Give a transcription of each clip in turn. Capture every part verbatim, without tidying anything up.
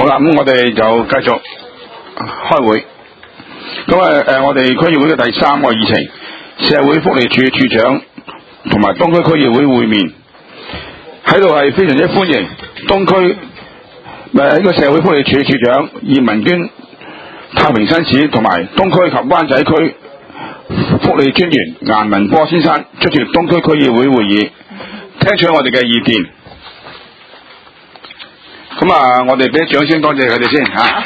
啦，咁我哋就繼續開會。咁啊誒，我哋區議會嘅第三個議程，社會福利署署長同埋東區區議會會面，喺度係非常之歡迎東區誒呢個社會福利署署長葉文娟、太平紳士同埋東區及灣仔區福利專員顏文波先生出席東區區議會會議，聽取我哋嘅意見。咁啊，我哋俾啲掌聲多謝佢哋先嚇。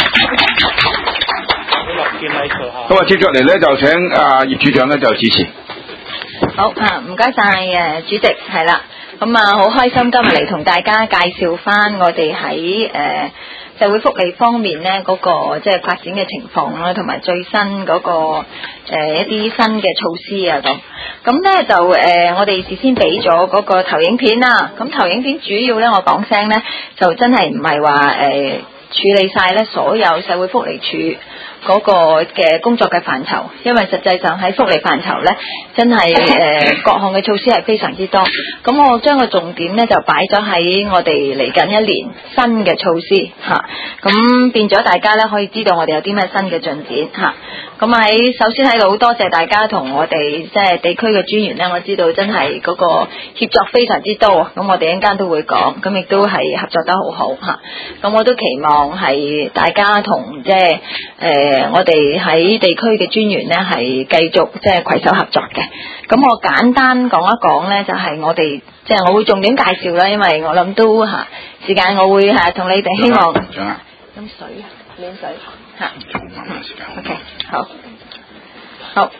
咁啊，接住嚟咧就請啊葉處長咧就主持。 好啊，唔該晒誒主席，係啦。咁啊，好開心今日嚟同大家介紹翻我哋喺誒社會福利方面咧嗰個即係發展嘅情況啦，同埋最新嗰個誒一啲新嘅措施啊咁。咁咧就誒我哋事先俾咗嗰個投影片啦。咁投影片主要咧我講聲咧就真係唔係話誒處理晒咧所有社會福利署嗰個嘅工作嘅範疇，因為實際上喺福利範疇咧，真係誒、呃、各項嘅措施係非常之多。咁我將個重點咧就擺咗喺我哋嚟緊一年新嘅措施嚇，咁、啊、變咗大家咧可以知道我哋有啲咩新嘅進展嚇。咁、啊、喺首先喺度好多謝大家同我哋即係地區嘅專員咧，我知道真係嗰個協作非常之多。咁我哋一陣間都會講，咁亦都係合作得好好嚇。咁、啊、我都期望係大家同即係誒。呃誒，我哋喺地區嘅專員咧，係繼續即係攜手合作嘅。咁我簡單講一講咧，就係、是、我哋即係我會重點介紹啦，因為我諗都嚇時間，我會嚇同你哋希望飲水啊，暖水嚇。O K， 好，好。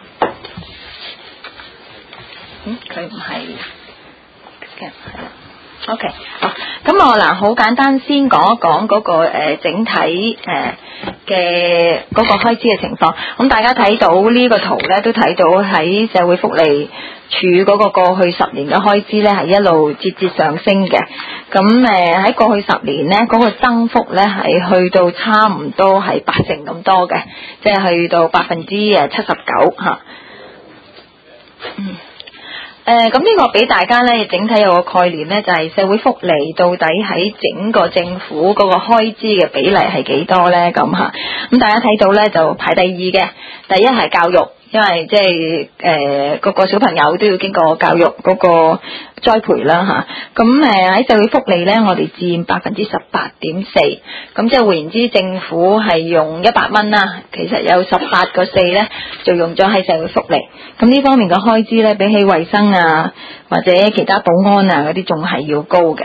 嗯，佢唔係嘅，係啦。O K， 好，咁我嗱好簡單先講一講嗰、那個誒、呃、整體誒嘅嗰個開支嘅情況。咁大家睇到呢個圖咧，都睇到喺社會福利署嗰個過去十年嘅開支咧係一路節節上升嘅。咁誒喺過去十年咧，嗰、那個增幅咧係去到差唔多係八成咁多嘅，即係去到百分之誒七十九吓。嗯。誒，咁呢個俾大家咧，整體有個概念咧，就係、是、社會福利到底喺整個政府嗰個開支嘅比例係幾多咧？咁吓，咁大家睇到咧就排第二嘅，第一係教育，因為即係誒個個小朋友都要經過教育嗰個栽培啦吓。咁誒喺社會福利咧，我哋佔百分之十八點四，咁即係換言之，政府係用一百蚊啦，其實有十八個四咧就用咗喺社會福利。咁呢方面嘅開支咧，比起衛生啊或者其他保安啊嗰啲，仲係要高嘅。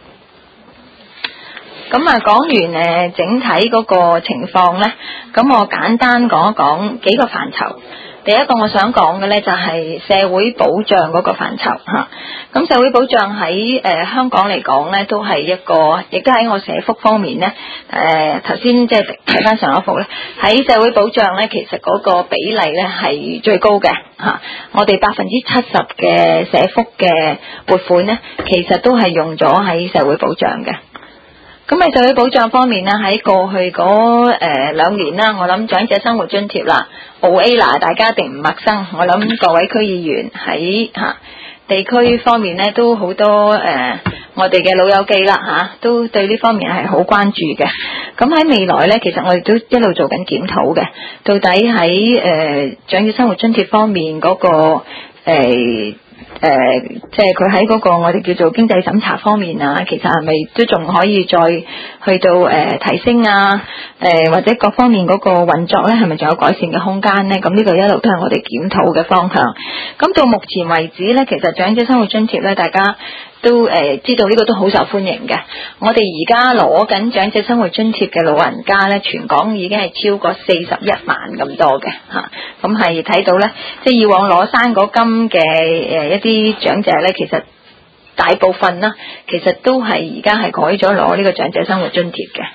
咁啊，講完誒整體嗰個情況咧，咁我簡單講一講幾個範疇。第一個我想講嘅咧就係社會保障嗰個範疇嚇。咁社會保障喺誒、呃、香港嚟講咧，都係一個，亦都喺我社福方面咧。誒頭先即係睇翻上一幅咧，喺社會保障咧，其實嗰個比例咧係最高嘅嚇、啊。我哋百分之七十嘅社福嘅撥款咧，其實都係用咗喺社會保障嘅。咁喺社會保障方面呢，喺過去嗰誒兩年啦，我諗長者生活津貼啦 ，O A 啦，大家一定唔陌生。我諗各位區議員喺嚇、啊、地區方面呢，都好多誒、呃、我哋嘅老友記啦嚇、啊，都對呢方面係好關注嘅。咁喺未來呢，其實我哋都一路做緊檢討嘅，到底喺誒、呃、長者生活津貼方面嗰、那個誒。呃誒、呃，即係佢喺嗰個我哋叫做經濟審查方面啊，其實係咪都仲可以再去到誒、呃、提升啊？誒、呃、或者各方面嗰個運作咧，係咪仲有改善嘅空間咧？咁呢個一路都係我哋檢討嘅方向。咁到目前為止咧，其實長者生活津貼咧，大家都誒、呃、知道呢個都好受歡迎嘅。我哋而家攞緊長者生活津貼嘅老人家咧，全港已經係超過四十一萬咁多嘅嚇。咁係睇到咧，即係以往攞生果金嘅誒一啲長者咧，其實大部分啦，其實都係而家係改咗攞呢個長者生活津貼嘅。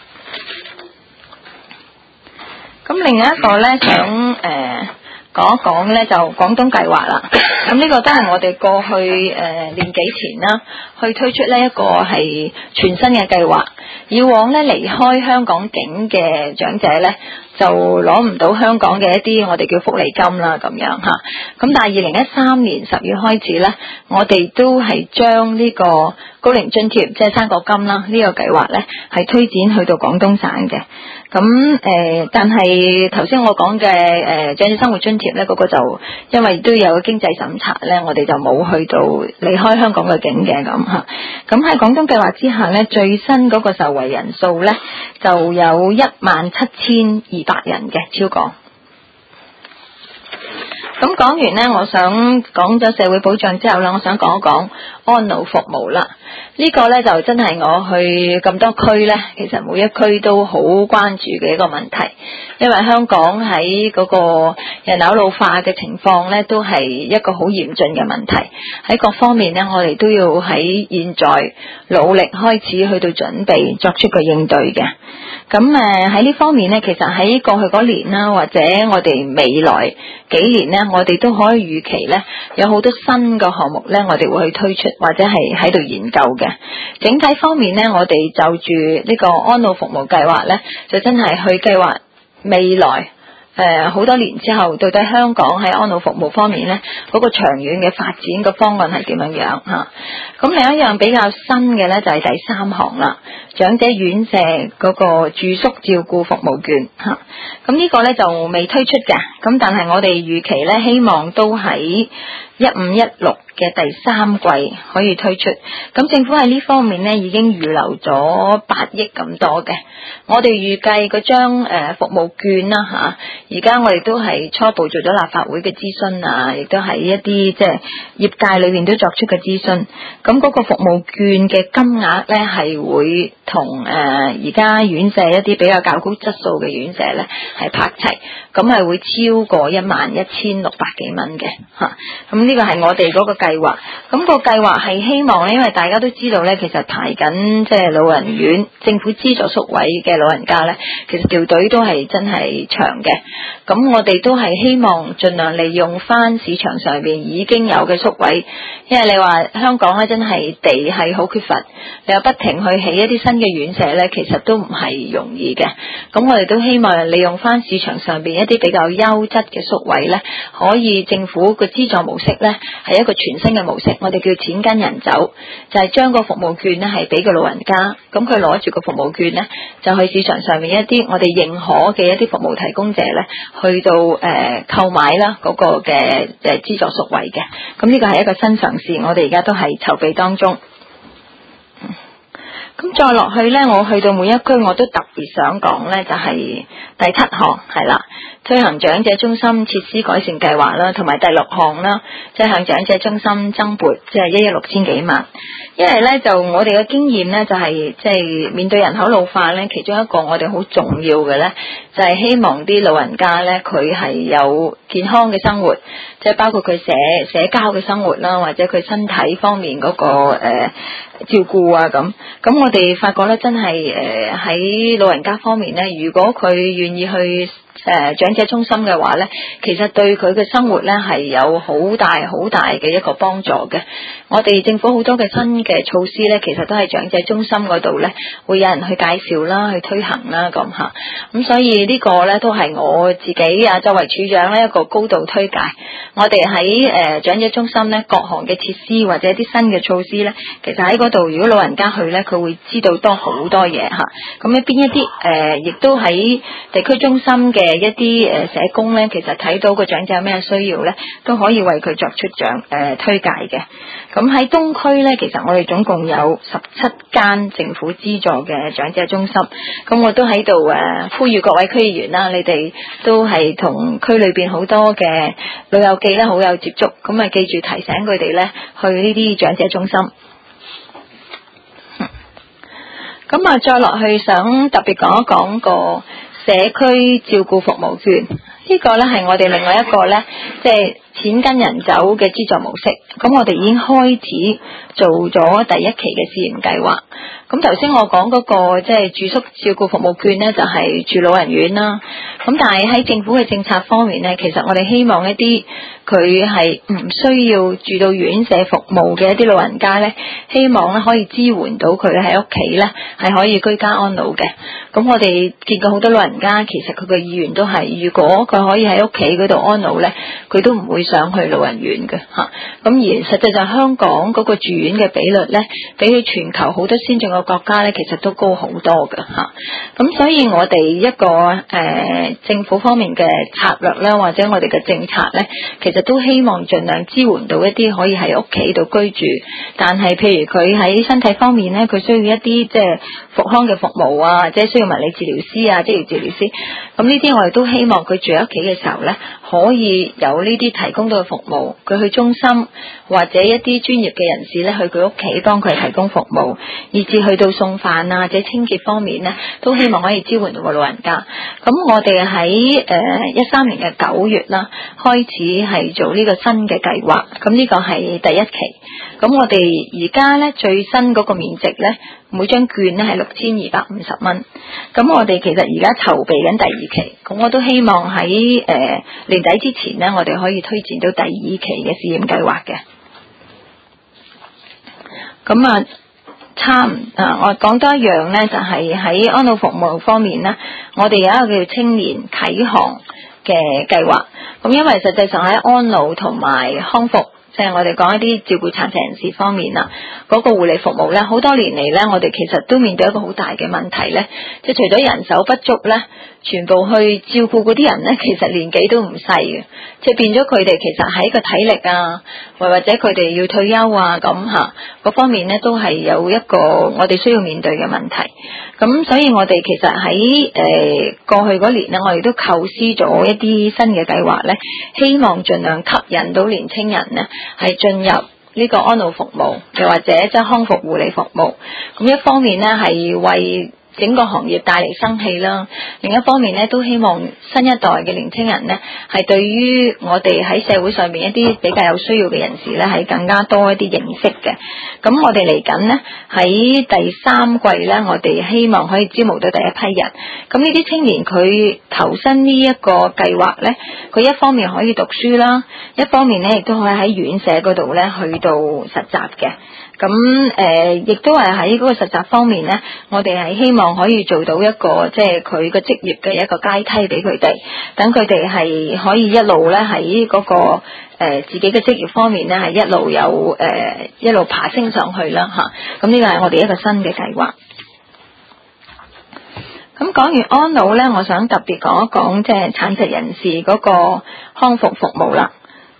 咁另外一個咧，想誒、呃、講一講咧，就廣東計劃啦。咁呢個都係我哋過去誒、呃、年幾前啦，去推出呢一個係全新嘅計劃。以往咧離開香港境嘅長者咧， 就攞唔到香港嘅一啲我哋叫福利金啦咁樣嚇。咁但係二零一三年十月開始咧，我哋都係將呢個高齡津貼即係生果金啦呢個計劃咧係推展去到廣東省嘅。咁誒、呃，但係頭先我講嘅誒長者生活津貼咧，嗰、那個就因為都有經濟審查咧，我哋就冇去到離開香港嘅境嘅咁嚇。咁喺廣東計劃之下咧，最新嗰個受惠人數咧就有一萬七千二百人嘅超過。咁講完呢，我想講咗社會保障之後呢，我想講一講安老服務啦。呢、這個呢，就真係我去咁多區呢，其實每一區都好關注嘅一個問題，因為香港喺嗰個人口老化嘅情況呢，都係一個好嚴峻嘅問題。喺各方面呢，我哋都要喺現在努力開始去到準備，作出個應對嘅。咁誒喺呢方面呢，其實喺過去嗰年啦，或者我哋未來幾年呢，我哋都可以預期呢，有好多新嘅項目呢，我哋會去推出或者係喺度研究嘅。整體方面呢，我哋就住呢個安老服務計劃呢，就真係去計劃未來誒好多年之後，到底香港喺安老服務方面呢，嗰個長遠嘅發展個方案係點樣樣嚇？咁另一樣比較新嘅呢，就係第三項啦。長者院舍嗰個住宿照顧服務券嚇，咁呢個呢就未推出嘅，咁但係我哋預期呢，希望都喺一五一六嘅第三季可以推出。咁政府喺呢方面呢已經預留咗八億咁多嘅，我哋預計嗰張誒服務券啦嚇，而家我哋都係初步做咗立法會嘅諮詢啊，亦都係一啲即係業界裏面都作出嘅諮詢。咁嗰個服務券嘅金額呢係會同誒而家院舍一啲比較較高質素嘅院舍咧係拍齊，咁係會超過一萬一千六百幾蚊嘅嚇。咁呢個係我哋嗰個計劃。咁個計劃係希望咧，因為大家都知道咧，其實排緊即係老人院政府資助宿位嘅老人家咧，其實條隊都係真係長嘅。咁我哋都係希望盡量利用翻市場上邊已經有嘅宿位，因為你話香港咧真係地係好缺乏，你又不停去起一啲新嘅院舍咧，其實都唔係容易嘅。咁我哋都希望利用翻市場上邊一啲比較優質嘅宿位咧，可以政府嘅資助模式咧係一個全新嘅模式，我哋叫錢跟人走，就係、是、將個服務券咧係俾個老人家，咁佢攞住個服務券咧就去市場上面一啲我哋認可嘅一啲服務提供者咧去到誒、呃、購買啦嗰個嘅誒資助宿位嘅。咁呢個係一個新嘗試，我哋而家都係籌備當中。咁再落去呢，我去到每一區我都特別想講呢，就係、是、第七項係啦，推行長者中心設施改善計劃啦，同埋第六項啦，即係向長者中心增撥即係一億六千幾萬。因為呢，就我哋嘅經驗呢，就係即係面對人口老化呢，其中一個我哋好重要嘅呢，就係、是、希望啲老人家呢，佢係有健康嘅生活，即係包括佢社社交嘅生活啦，或者佢身體方面嗰、那個誒、呃、照顧啊咁。咁我哋發覺咧，真係誒喺老人家方面咧，如果佢願意去誒、呃、長者中心嘅話咧，其實對佢嘅生活咧係有好大好大嘅一個幫助嘅。我哋政府好多嘅新嘅措施咧，其實都係長者中心嗰度咧，會有人去介紹啦，去推行啦咁嚇。咁所以呢個咧都係我自己啊作為處長咧一個高度推介。我哋喺誒長者中心咧各項嘅設施或者啲新嘅措施咧，其實喺嗰度如果老人家去咧，佢會知道多好多嘢嚇。咁一邊一啲誒，亦都喺地區中心嘅一啲誒社工咧，其實睇到個長者有咩需要咧，都可以為佢作出長誒、呃、推介嘅。咁喺東區咧，其實我哋總共有十七間政府資助嘅長者中心。咁我都喺度誒呼籲各位區議員啦，你哋都係同區裏邊好多嘅老友記咧好有接觸，咁啊記住提醒佢哋咧去呢啲長者中心。咁啊，再落去想特別講一講個社區照顧服務券，呢個呢係我哋另外一個呢，即係錢跟人走嘅資助模式，咁我哋已經開始做咗第一期嘅試驗計劃。咁頭先我講嗰個即係住宿照顧服務券呢，就係住老人院啦。咁但係喺政府嘅政策方面呢，其實我哋希望一啲佢係唔需要住到院舍服務嘅一啲老人家呢，希望咧可以支援到佢喺屋企呢，係可以居家安老嘅。咁我哋見過好多老人家，其實佢嘅意願都係，如果佢可以喺屋企嗰度安老呢，佢都唔會想去老人院嘅嚇。咁而實際上香港嗰個住院嘅比率呢，比起全球好多先進嘅國家呢，其實都高好多嘅嚇。咁所以我哋一個誒、呃、政府方面嘅策略啦，或者我哋嘅政策呢，其實都希望盡量支援到一啲可以喺屋企度居住，但係譬如佢喺身體方面呢，佢需要一啲即係復康嘅服務啊，即係需要物理治療師啊、職業治療師。咁呢啲我哋都希望佢住喺屋企嘅時候呢，可以有呢啲提供到嘅服務。佢去中心或者一啲專業嘅人士呢，去佢屋企幫佢提供服務，以至去到送飯啊或者清潔方面呢，都希望可以支援到個老人家。咁我哋喺誒一三年嘅九月啦，開始係做呢個新嘅計劃。咁呢個係第一期。咁我哋而家呢，最新嗰個面值呢，每張券呢係六千二百五十蚊。咁我哋其實而家籌備緊第二期，咁我都希望喺誒、呃、年底之前呢，我哋可以推薦到第二期嘅試驗計劃嘅。咁啊，差唔啊，我講多一樣呢，就係、是、喺安老服務方面呢，我哋有一個叫青年啟航嘅計劃。咁因為實際上喺安老同埋康復，即係我哋講一啲照顧殘疾人士方面啊，嗰個護理服務咧，好多年嚟咧，我哋其實都面對一個好大嘅問題咧，即係除咗人手不足咧，全部去照顧嗰啲人咧，其實年紀都唔細嘅，即係變咗佢哋其實喺個體力啊，或或者佢哋要退休啊咁嚇，嗰方面咧都係有一個我哋需要面對嘅問題。咁所以我哋其實喺誒、呃、過去嗰年咧，我哋都構思咗一啲新嘅計劃咧，希望盡量吸引到年青人咧係進入呢個安老服務，又或者即係康復護理服務。咁一方面咧係為整個行業帶嚟生氣啦，另一方面咧都希望新一代嘅年青人咧係對於我哋喺社會上面一啲比較有需要嘅人士咧係更加多一啲認識嘅。咁我哋嚟緊呢，喺第三季咧，我哋希望可以招募到第一批人。咁呢啲青年佢投身呢一個計劃咧，佢一方面可以讀書啦，一方面咧亦都可以喺院舍嗰度咧去到實習嘅。咁誒，亦、呃、都係喺嗰個實習方面咧，我哋係希望可以做到一個即係佢個職業嘅一個階梯俾佢哋，等佢哋係可以一路咧喺嗰個、呃、自己嘅職業方面咧係一路有誒、呃、一路爬升上去啦嚇。咁呢個係我哋一個新嘅計劃。咁講完安老咧，我想特別講一講即係殘疾人士嗰個康復服務啦。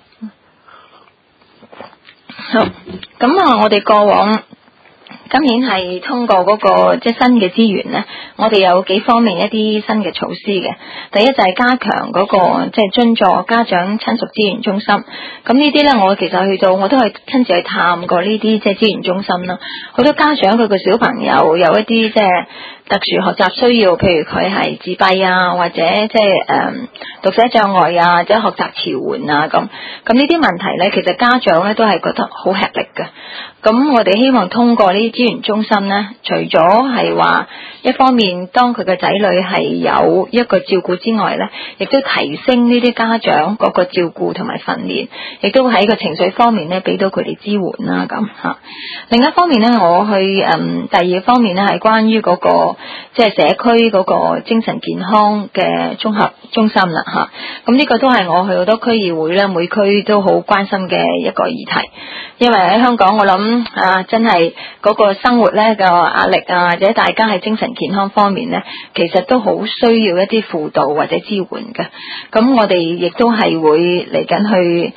好，咁啊，我哋過往今年係通過嗰個即係新嘅資源咧，我哋有幾方面一啲新嘅措施嘅。第一就係加強嗰個即係津助家長親屬資源中心。咁呢啲咧，我其實去到我都係親自去探過呢啲即係資源中心啦。好多家長佢個小朋友有一啲即係特殊學習需要，譬如佢係自閉啊，或者即係誒讀寫障礙啊，或者學習遲緩啊咁。咁呢啲問題咧，其實家長咧都係覺得好吃力嘅。咁我哋希望通過呢啲資源中心咧，除咗係話一方面當佢嘅仔女係有一個照顧之外咧，亦都提升呢啲家長嗰個照顧同埋訓練，亦都喺個情緒方面咧俾到佢哋支援啦咁嚇。另一方面咧，我去誒、嗯、第二方面咧係關於嗰、那個即係、就是、社區嗰個精神健康嘅綜合中心啦嚇。咁呢個都係我去好多區議會咧，每區都好關心嘅一個議題。因為喺香港我諗啊，真係嗰個生活咧個壓力啊，或者大家喺精神健康方面咧，其實都好需要一啲輔導或者支援嘅。咁我哋亦都係會嚟緊去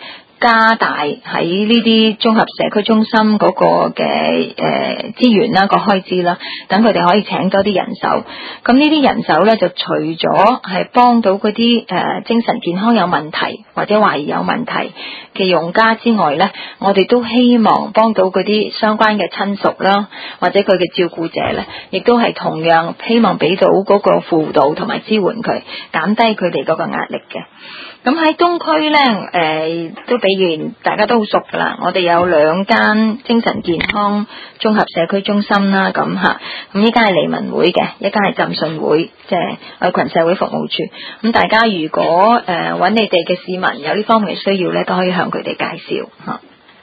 加大喺呢啲綜合社區中心嗰個嘅誒資源啦、個開支啦，等佢哋可以請多啲人手。咁呢啲人手咧就除咗係幫到嗰啲誒精神健康有問題或者懷疑有問題嘅用家之外咧，我哋都希望幫到嗰啲相關嘅親屬啦，或者佢嘅照顧者咧，亦都係同樣希望俾到嗰個輔導同埋支援佢，減低佢哋嗰個壓力嘅。咁喺東區咧，誒、呃、都比如大家都好熟噶啦，我哋有兩間精神健康綜合社區中心啦，咁吓，咁依間係利民會嘅，一間係浸信會，即係愛群社會服務處。咁大家如果誒揾、呃、你哋嘅市民有呢方面嘅需要咧，都可以向佢哋介紹吓。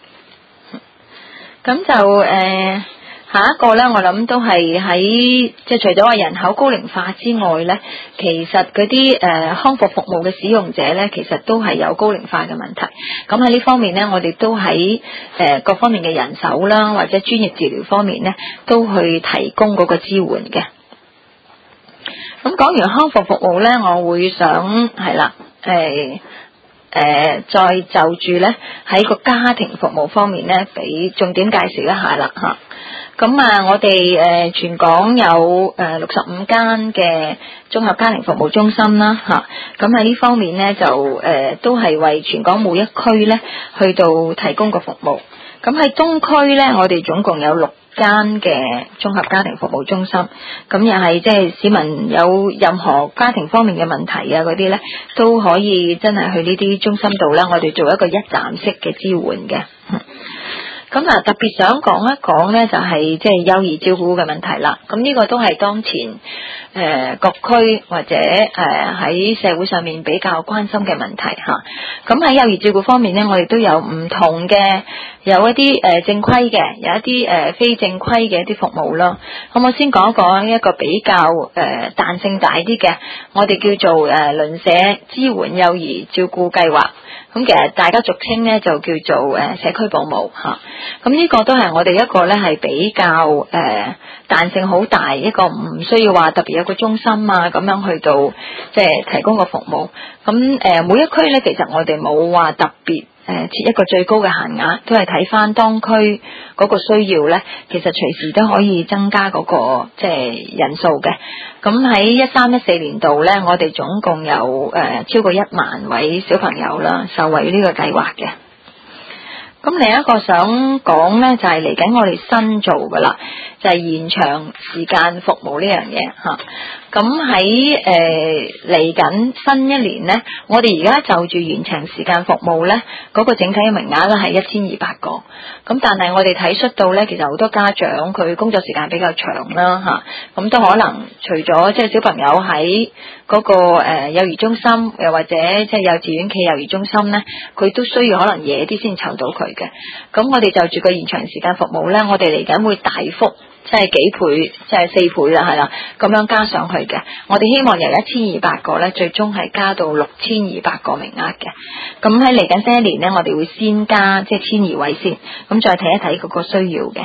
咁就誒。呃下一個咧，我諗都係喺即係除咗話人口高齡化之外咧，其實嗰啲誒康復服務嘅使用者咧，其實都係有高齡化嘅問題。咁喺呢方面咧，我哋都喺誒、呃、各方面嘅人手啦，或者專業治療方面咧，都去提供嗰個支援嘅。咁講完康復服務咧，我會想係啦，誒誒、呃、再就住咧喺個家庭服務方面咧，俾重點介紹一下啦嚇。咁啊，我哋誒、呃、全港有誒六十五間嘅綜合家庭服務中心啦，嚇。咁喺呢方面咧，就誒、呃、都係為全港每一區咧去到提供個服務。咁喺東區咧，我哋總共有六間嘅綜合家庭服務中心。咁又係即係市民有任何家庭方面嘅問題啊嗰啲咧，都可以真係去呢啲中心度咧，我哋做一個一站式嘅支援嘅。咁啊，特別想講一講咧，就係即係幼兒照顧嘅問題啦。咁呢個都係當前誒、呃、各區或者誒喺、呃、社會上面比較關心嘅問題嚇。咁喺幼兒照顧方面咧，我哋都有唔同嘅，有一啲誒、呃、正規嘅，有一啲誒、呃、非正規嘅一啲服務咯。咁我先講一講一個比較誒彈、呃、性大啲嘅，我哋叫做誒鄰、呃、舍支援幼兒照顧計劃。咁其實大家俗稱咧就叫做誒社區保姆嚇，咁呢個都係我哋一個咧係比較誒彈性好大，一個唔需要話特別有個中心啊咁樣去到即係提供個服務。咁誒每一區咧其實我哋冇話特別誒設一個最高嘅限額，都係睇翻當區嗰個需要咧，其實隨時都可以增加嗰個即係人數嘅。咁喺一三一四年度咧，我哋總共有誒、呃、超過一萬位小朋友啦，受惠於呢個計劃嘅。咁另一個想講咧，就係嚟緊我哋新做噶啦，就係、是、延長時間服務呢樣嘢嚇。咁喺誒嚟緊新一年咧，我哋而家就住延長時間服務咧，嗰、那個整體嘅名額咧係一千二百個。咁但係我哋睇出到咧，其實好多家長佢工作時間比較長啦嚇，咁、啊、都可能除咗即係小朋友喺嗰、那個、呃、幼兒中心，又或者即係幼稚園企幼兒中心咧，佢都需要可能夜啲先湊到佢嘅。咁我哋就住個延長時間服務咧，我哋嚟緊會大幅即係幾倍，即係四倍啦，係啦，咁樣加上去嘅。我哋希望由一千二百個咧，最終係加到六千二百個名額嘅。咁喺嚟緊新一年咧，我哋會先加即係千二位先，咁再睇一睇嗰個需要嘅。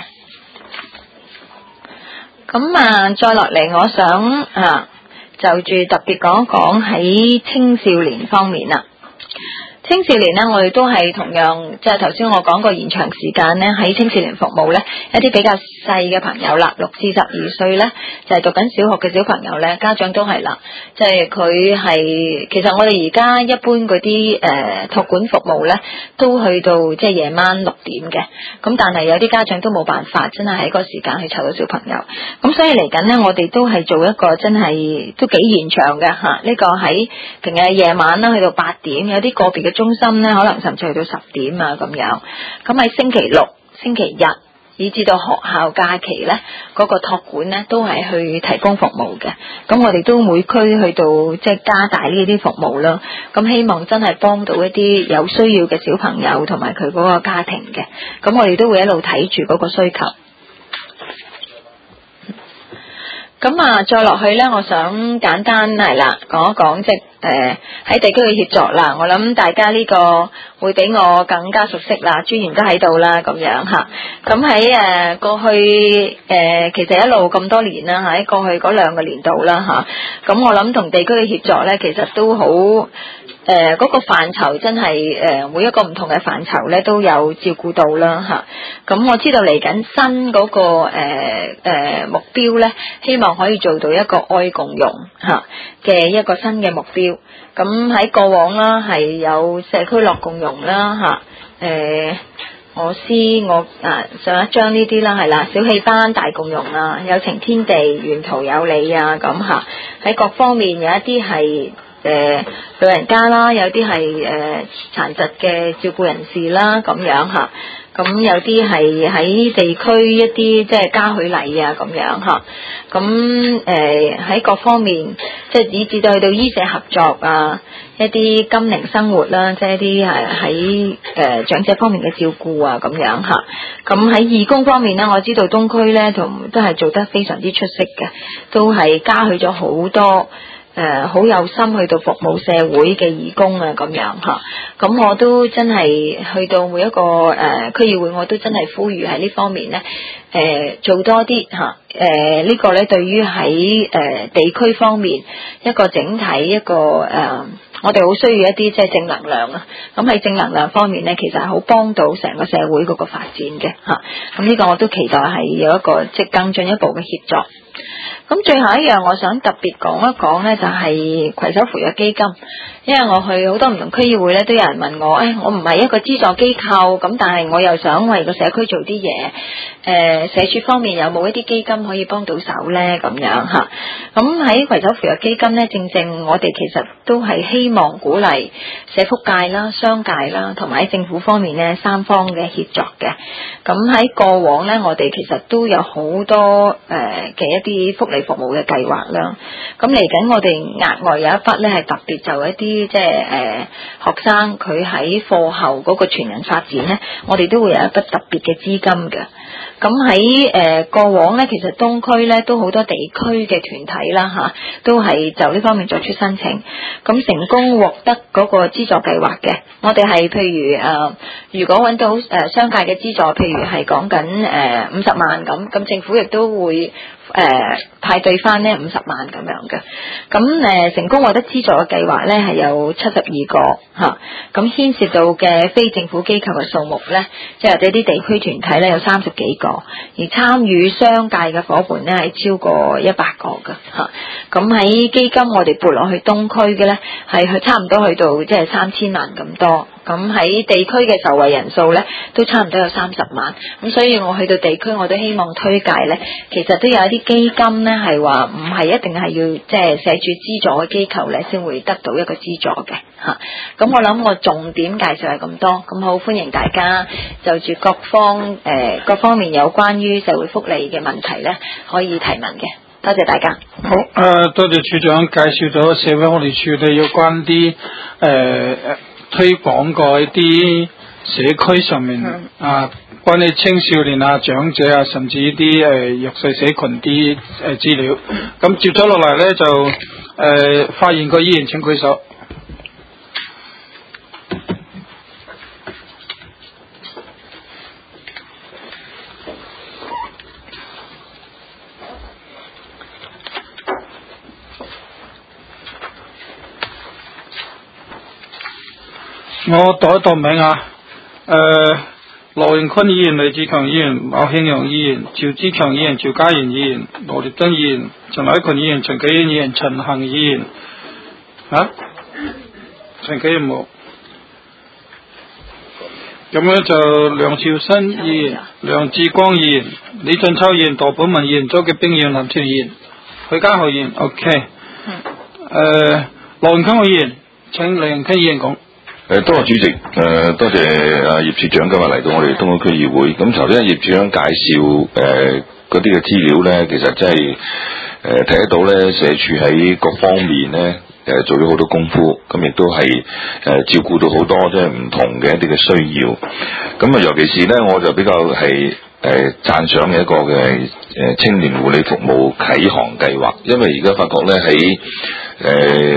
咁啊，再落嚟，我想啊，就住特別講一講喺青少年方面啦。青少年呢，我哋都係同樣，即係頭先我講過延長時間呢，喺青少年服務呢，一啲比較細嘅朋友啦，六至十二歲呢，就係、是、讀緊小學嘅小朋友呢，家長都係啦，即係佢係其實我哋而家一般嗰啲誒託管服務呢，都去到即係夜晚六點嘅，咁但係有啲家長都冇辦法，真係喺個時間去湊到小朋友，咁所以嚟緊呢，我哋都係做一個真係都幾延長嘅嚇，呢、這個喺平日夜晚啦，去到八點，有啲個別嘅中心咧，可能甚至去到十點啊咁樣。咁喺星期六、星期日，以至到學校假期咧，嗰、那個託管咧都係去提供服務嘅。咁我哋都每區去到即係加大呢啲服務啦。咁希望真係幫到一啲有需要嘅小朋友同埋佢嗰個家庭嘅。咁我哋都會一路睇住嗰個需求。咁啊，再落去咧，我想簡單係啦，講一講即係誒喺地區嘅協作啦。我諗大家呢個會比我更加熟悉啦，專員都喺度啦，咁樣嚇。咁喺誒過去誒、呃、其實一路咁多年啦，喺過去嗰兩個年度啦嚇。咁我諗同地區嘅協作咧，其實都好誒嗰個範疇真係誒、呃、每一個唔同嘅範疇咧都有照顧到啦嚇。咁我知道嚟緊新嗰、那個誒誒、呃呃、目標咧，希望可以做到一個愛共融嚇嘅一個新嘅目標。咁喺過往啦，係有社區樂共融啦嚇，誒我師我啊上一張呢啲啦係啦，小戲班大共融啊，有情天地沿途有你啊咁嚇，喺各方面有一啲係誒老人家啦，有啲係誒殘疾嘅照顧人士啦咁樣嚇。咁有啲係喺地區一啲即係嘉許禮啊咁樣嚇，咁誒喺各方面即係以至到去到醫社合作啊，一啲金齡生活啦，即係一啲係喺誒長者方面嘅照顧啊咁樣嚇。咁喺義工方面呢，我知道東區咧同都係做得非常之出色嘅，都係嘉許咗好多。誒好、呃、有心去到服務社會嘅義工啊咁樣嚇，咁我都真係去到每一個誒、呃、區議會，我都真係呼籲喺呢方面咧誒、呃、做多啲嚇誒呢個咧對於喺誒、呃、地區方面一個整體一個誒、呃，我哋好需要一啲即係正能量啊！咁喺正能量方面咧，其實係好幫到成個社會嗰個發展嘅嚇。咁呢個我都期待係有一個即係更進一步嘅協作。咁最後一樣我想特別講一講呢，就係攜手扶弱基金，因為我去好多唔同區議會呢，都有人問我，誒、哎，我唔係一個資助機構，咁但係我又想為個社區做啲嘢，誒、呃，社署方面有冇一啲基金可以幫到手呢？咁樣嚇，咁喺攜手扶弱基金呢，正正我哋其實都係希望鼓勵社福界啦、商界啦，同埋喺政府方面呢三方嘅協作嘅。咁喺過往呢，我哋其實都有好多誒嘅、呃、一啲福利服務嘅計劃啦。咁嚟緊我哋額外有一筆呢，係特別就一啲即係誒學生佢喺課後嗰個全人發展呢，我哋都會有一筆特別嘅資金嘅。咁喺誒過往呢，其實東區呢都好多地區嘅團體啦嚇、啊，都係就呢方面作出申請，咁成功獲得嗰個資助計劃嘅。我哋係譬如誒、呃，如果揾到誒、呃、商界嘅資助，譬如係講緊誒五十萬咁，咁政府亦都會誒、呃、派對翻呢五十萬咁樣嘅。咁誒、呃、成功獲得資助嘅計劃呢係有七十二個嚇，咁、啊、牽涉到嘅非政府機構嘅數目呢，即係或者啲地區團體呢，有三十幾個，而參與商界嘅伙伴呢係超過一百個嘅嚇。咁、啊、喺基金我哋撥落去東區嘅呢，係去差唔多去到即係三千萬咁多。咁喺地區嘅受惠人數呢，都差唔多有三十萬。咁所以我去到地區，我都希望推介呢，其實都有一啲基金呢，係話唔係一定係要即係社署資助嘅機構呢，先會得到一個資助嘅嚇。咁、啊、我諗我重點介紹係咁多，咁好歡迎大家就住各方誒、呃、各方面有關於社會福利嘅問題呢，可以提問嘅。多謝大家。 好，誒、呃，多謝處長介紹咗社會福利署嘅有關啲誒。呃推廣過一啲社區上面、嗯、啊，關於青少年啊、長者啊，甚至啲誒、呃、弱勢社群啲誒資料。咁接咗落嚟咧，就誒、呃、發言個議員請舉手。我讀一讀名啊，誒、呃，羅榮坤議員、李志強議員、馬慶陽議員、趙志強議員、趙家賢議員、羅烈敦議員、陳凱群議員、陳啟英議員、陳恒議員，啊，陳啟英冇，咁樣就梁兆新議員、梁志光議員、李俊秋議員、杜本文議員、周潔冰議員、林超議員、許家豪議員 ，OK， 誒、呃，羅榮坤議員，請羅榮坤議員講。 誒，多謝主席，誒、呃，多謝阿葉處長今日嚟到我哋東區區議會。咁頭先葉處長介紹誒嗰啲嘅資料咧，其實真係誒睇得到咧，社署喺各方面咧誒、呃、做咗好多功夫，咁亦都係誒、呃、照顧到好多即係唔同嘅一啲嘅需要。咁啊，尤其是咧，我就比較係誒讚賞嘅一個嘅誒、呃、青年護理服務啟航計劃，因為而家發覺咧喺誒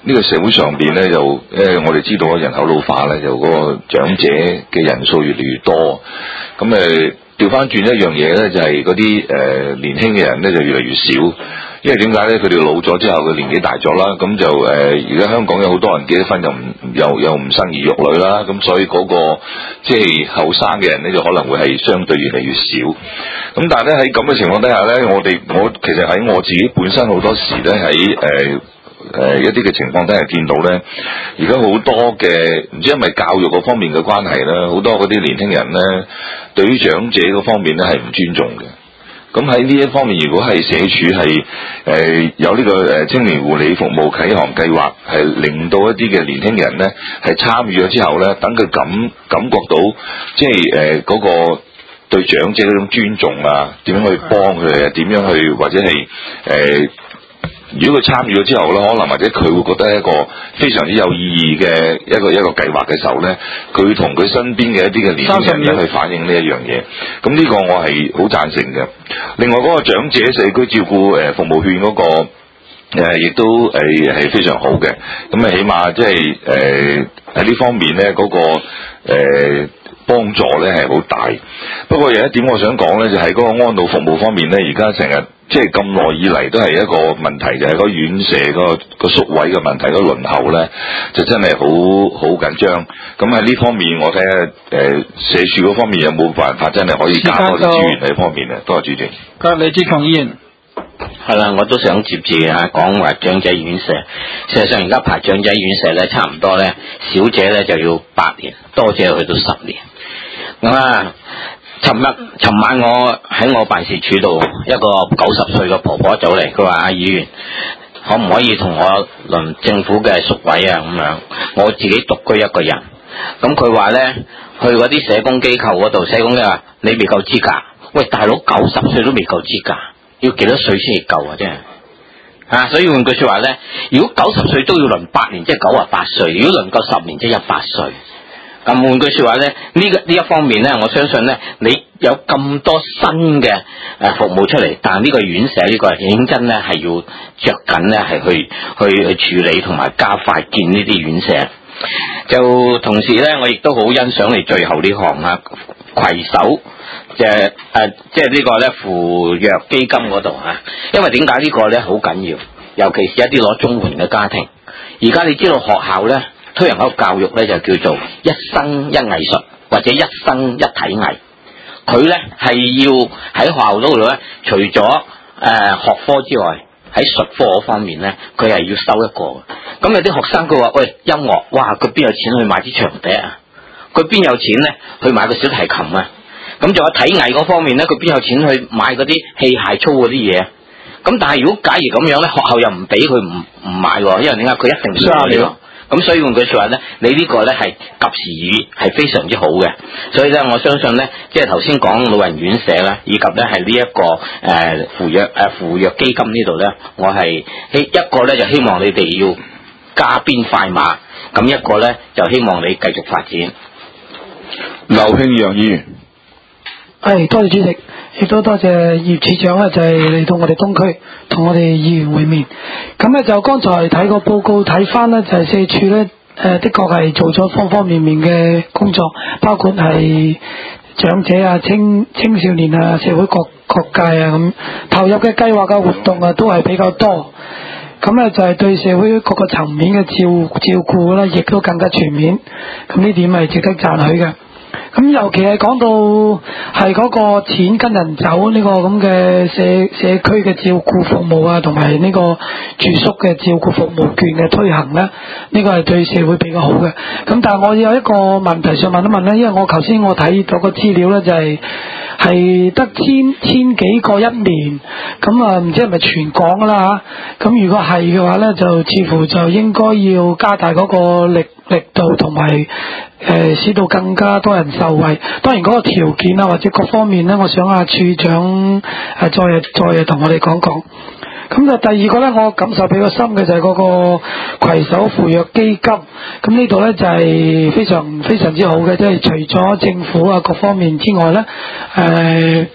呢個社會上邊咧，就誒我哋知道人口老化咧，就嗰個長者嘅人數越嚟越多。咁誒調翻轉一樣嘢咧，就係嗰啲誒年輕嘅人咧就越嚟越少。因為點解咧？佢哋老咗之後，佢年紀大咗啦，咁就誒而家香港有好多人結咗婚又唔又又唔生兒育女啦，咁所以嗰、那個即係後生嘅人咧，就可能會係相對越嚟越少。咁但係咧喺咁嘅情況底下咧，我哋我其實喺我自己本身好多時咧喺誒誒一啲嘅情況底下見到咧，而家好多嘅唔知因為教育嗰方面嘅關係啦，好多嗰啲年輕人咧對於長者嗰方面咧係唔尊重嘅。咁喺呢一方面，如果係社署係誒、呃、有呢個誒青年護理服務啟航計劃，係令到一啲嘅年輕人咧係參與咗之後咧，等佢感感覺到即係誒嗰個對長者嗰種尊重啊，點樣去幫佢哋啊，點樣去或者係誒。呃如果佢參與咗之後咧，可能或者佢會覺得一個非常之有意義嘅一個一個計劃嘅時候咧，佢同佢身邊嘅一啲嘅年輕人咧去反映呢一樣嘢。咁呢個我係好贊成嘅。另外嗰個長者社區照顧誒服務券嗰個誒，亦都誒係非常好嘅。咁啊，起碼即係誒喺呢方面咧嗰個誒幫助咧係好大。不過有一點我想講咧，就係嗰個安老服務方面咧，而家成日。即係咁耐以嚟都係一個問題，就係、是、個院舍、那個個宿位嘅問題，個輪候咧就真係好好緊張。咁喺呢方面，我睇下誒社署嗰方面有冇辦法真係可以加多啲資源喺方面咧？多謝主席。 咁李志強議員係啦，我都想接住啊講話長者院舍。事實上而家排長者院舍咧，差唔多咧，小姐咧就要八年，多謝去到十年。咁啊。尋日、尋晚我喺我辦事處度，一個九十歲嘅婆婆走嚟，佢話：阿議員，可唔可以同我輪政府嘅宿位啊？咁樣，我自己獨居一個人。咁佢話咧，去嗰啲社工機構嗰度，社工咧話你未夠資格。喂，大佬九十歲都未夠資格，要幾多歲先至夠啊？真係啊！所以換句說話咧，如果九十歲都要輪八年，即係九十八歲；如果輪夠十年，即係一百歲。咁換句說話咧，呢、這個呢一方面咧，我相信咧，你有咁多新嘅誒服務出嚟，但係呢個院舍呢個認真咧係要着緊咧係去去去處理同埋加快建呢啲院舍。就同時咧，我亦都好欣賞你最後呢項啊，攜手即係誒即係呢個咧扶弱基金嗰度啊，因為點解呢個咧好緊要，尤其是一啲攞綜援嘅家庭。而家你知道學校咧。推行一個教育咧就叫做一生一藝術或者一生一體藝，佢咧係要喺學校嗰度咧，除咗誒、呃、學科之外，喺術科嗰方面咧，佢係要收一個嘅。咁有啲學生佢話：喂，音樂，哇，佢邊有錢去買支長笛啊？佢邊有錢咧去買個小提琴啊？咁仲有體藝嗰方面咧，佢邊有錢去買嗰啲器械操嗰啲嘢？咁但係如果假如咁樣咧，學校又唔俾佢唔唔買喎，因為點解佢一定要買咯？咁所以換句說話咧，你呢個咧係及時雨，係非常之好嘅。所以咧，我相信咧，即係頭先講老人院舍啦，以及咧係呢一個誒、呃、扶弱誒扶弱基金呢度咧，我係希一個咧就希望你哋要加鞭快馬，咁一個咧就希望你繼續發展。 劉慶陽議員， 係多謝主席，亦都多謝葉處長咧，就係、是、嚟到我哋東區同我哋議員會面。咁咧就剛才睇個報告睇翻咧，就係、是、社署咧誒，的確係做咗方方面面嘅工作，包括係長者啊、青青少年啊、社會各各界啊咁投入嘅計劃嘅活動啊，都係比較多。咁咧就係對社會各個層面嘅照照顧咧，亦都更加全面。咁呢點係值得讚許嘅。咁尤其係講到係嗰個錢跟人走呢個咁嘅社社區嘅照顧服務啊，同埋呢個住宿嘅照顧服務券嘅推行咧，呢個係對社會比較好嘅。咁但係我有一個問題想問一問咧，因為我頭先我睇到個資料咧就係係得千千幾個一年，咁啊唔知係咪全港噶啦嚇？咁如果係嘅話咧，就似乎就應該要加大嗰個力力度同埋誒使到更加多人受惠。當然嗰個條件啊或者各方面咧，我想阿處長誒再再同我哋講講。咁就第二個咧，我感受比較深嘅就係嗰個攜手扶弱基金。咁呢度咧就係非常非常之好嘅，即係除咗政府啊各方面之外咧，誒、呃、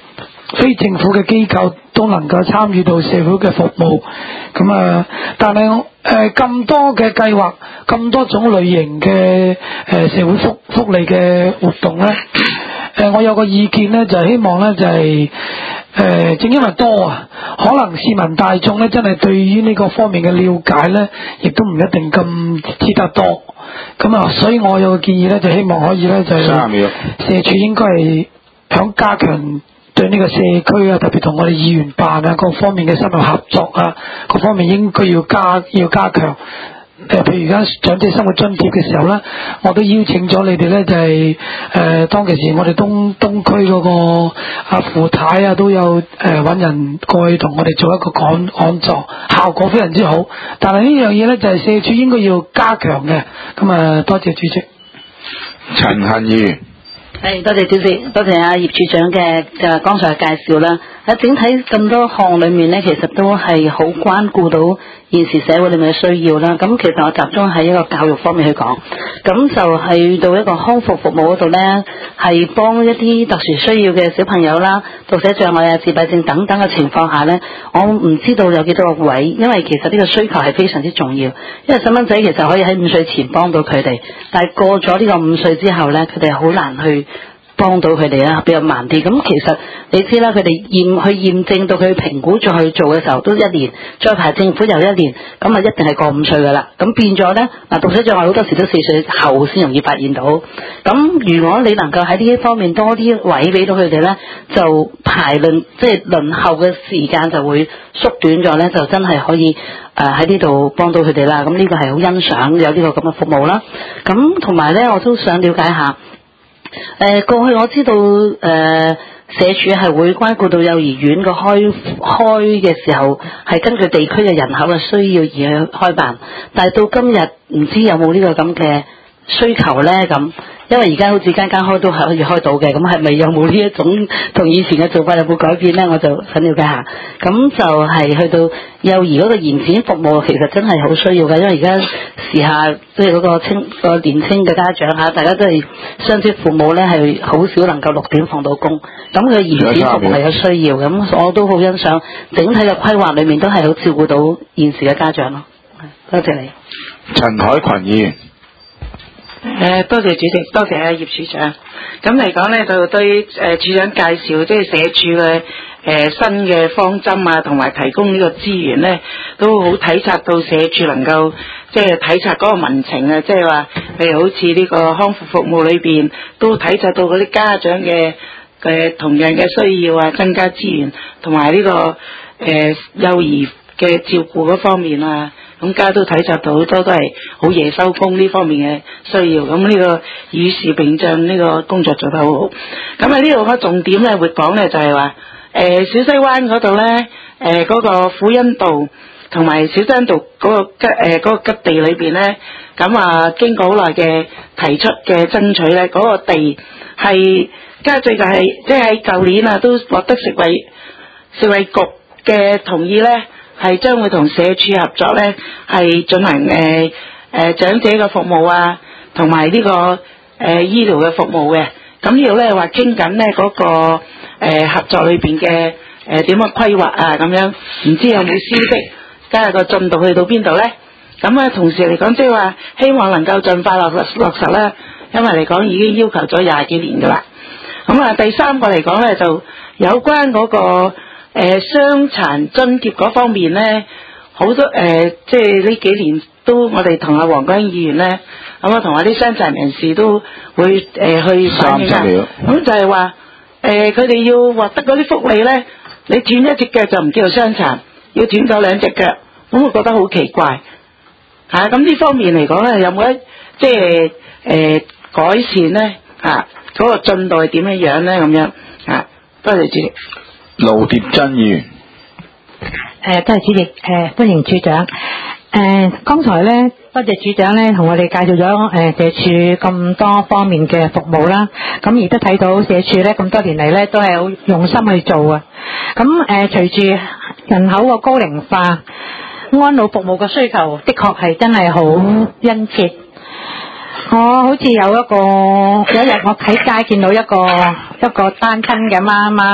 非政府嘅機構都能夠參與到社會嘅服務。咁啊，但係誒咁多嘅計劃，咁多種類型嘅誒、呃、社會福福利嘅活動咧，誒、呃、我有個意見咧，就係、是、希望咧就係、是、誒、呃、正因為多啊，可能市民大眾咧真係對於呢個方面嘅了解咧，亦都唔一定咁知得多。咁啊，所以我有個建議咧，就希望可以咧就係、是、社署應該係響加強對呢個社區啊，特別同我哋議員辦啊各方面嘅深入合作啊，各方面應該要加要加強。誒、呃，譬如而家長者生活津貼嘅時候咧，我都邀請咗你哋咧，就係、是、誒、呃、當其時我哋東東區嗰個阿傅太啊，都有誒揾、呃、人過去同我哋做一個講講座，效果非常之好。但係呢樣嘢咧，就係、是、社署應該要加強嘅。咁啊，多謝主席。 陳恒議。 係，多謝主席，多謝阿葉處長嘅嘅剛才介紹啦。喺整體咁多項裏面咧，其實都係好關顧到現時社會裏面嘅需要啦。咁其實我集中喺一個教育方面去講，咁就係到一個康復服務嗰度咧，係幫一啲特殊需要嘅小朋友啦、讀寫障礙啊、自閉症等等嘅情況下咧，我唔知道有幾多個位，因為其實呢個需求係非常之重要。因為細蚊仔其實可以喺五歲前幫到佢哋，但係過咗呢個五歲之後咧，佢哋好難去幫到佢哋啦，比較慢啲。咁其實你知啦，佢哋驗去驗證到佢評估再去做嘅時候都一年，再排政府又一年，咁啊一定係過五歲噶啦。咁變咗咧，嗱讀寫障礙好多時都四歲後先容易發現到。咁如果你能夠喺呢一方面多啲位俾到佢哋咧，就排輪即係輪候嘅時間就會縮短咗咧，就真係可以誒喺呢度幫到佢哋啦。咁呢個係好欣賞有呢個咁嘅服務啦。咁同埋咧，我都想了解下。誒、呃，過去我知道誒、呃，社署係會關顧到幼兒園個開開嘅時候，係根據地區嘅人口嘅需要而去開辦，但係到今日唔知有冇呢個咁嘅需求咧咁。因為而家好似間間開都係可以開到嘅，咁係咪有冇呢一種同以前嘅做法有冇改變咧？我就想了解下。咁就係去到幼兒嗰個延展服務，其實真係好需要嘅，因為而家時下即係嗰個青個年青嘅家長嚇，大家都係雙職父母咧，係好少能夠六點放到工。咁佢延展服務係有需要，咁我都好欣賞整體嘅規劃裏面都係好照顧到現時嘅家長咯。多謝你， 陳海群議員。 誒，多謝主席，多謝阿葉處長。咁嚟講咧，就對誒處長介紹即係社署嘅誒新嘅方針啊，同埋提供呢個資源咧，都好體察到社署能夠即係體察嗰個民情啊，即係話譬如好似呢個康復服務裏邊，都體察到嗰啲家長嘅嘅同樣嘅需要啊，增加資源，同埋呢個誒、呃、幼兒嘅照顧嗰方面啊。咁家都體察到好多都係好夜收工呢方面嘅需要，咁呢個與時並進呢個工作做得好好。咁喺呢度個重點咧會講咧就係話，誒小西灣嗰度咧，誒嗰個虎恩道同埋小山道嗰個吉誒嗰個吉地裏邊咧，咁啊經過好耐嘅提出嘅爭取咧，嗰個地係家最近係即係喺舊年啊都獲得食衞食衞局嘅同意咧。係將會同社署合作咧，係進行誒誒、呃、長者嘅服務啊，同埋呢個誒、呃、醫療嘅服務嘅。咁呢度咧話傾緊咧嗰個、呃、合作裏邊嘅誒點樣規劃啊咁樣，唔知有冇消息，今日個進度去到邊度咧？咁啊，同時嚟講，即係話希望能夠盡快落落落實啦，因為嚟講已經要求咗廿幾年噶啦。咁啊，第三個嚟講咧，就有關嗰、那個。誒傷殘津貼嗰方面咧，好多誒、呃，即係呢幾年都我哋同阿黃國英議員咧，咁啊同阿啲傷殘人士都會誒、呃、去反映啊。咁就係話誒，佢、呃、哋要獲得嗰啲福利咧，你斷一隻腳就唔叫做傷殘，要斷咗兩隻腳，咁我覺得好奇怪嚇。咁、啊、呢方面嚟講咧，有冇一即係誒、呃、改善咧嚇？嗰、啊那個進度係點樣樣咧？咁樣嚇，多謝主席。 盧蝶珍議員， 誒，多謝主席，誒，歡迎處長。誒，剛才咧，多謝處長咧，同我哋介紹咗誒社署咁多方面嘅服務啦。咁亦都睇到社署咧咁多年嚟咧，都係好用心去做啊。咁誒，隨住人口個高齡化，安老服務嘅需求，的確係真係好殷切。我好似有一個有一日我喺街見到一個一個單親嘅媽媽。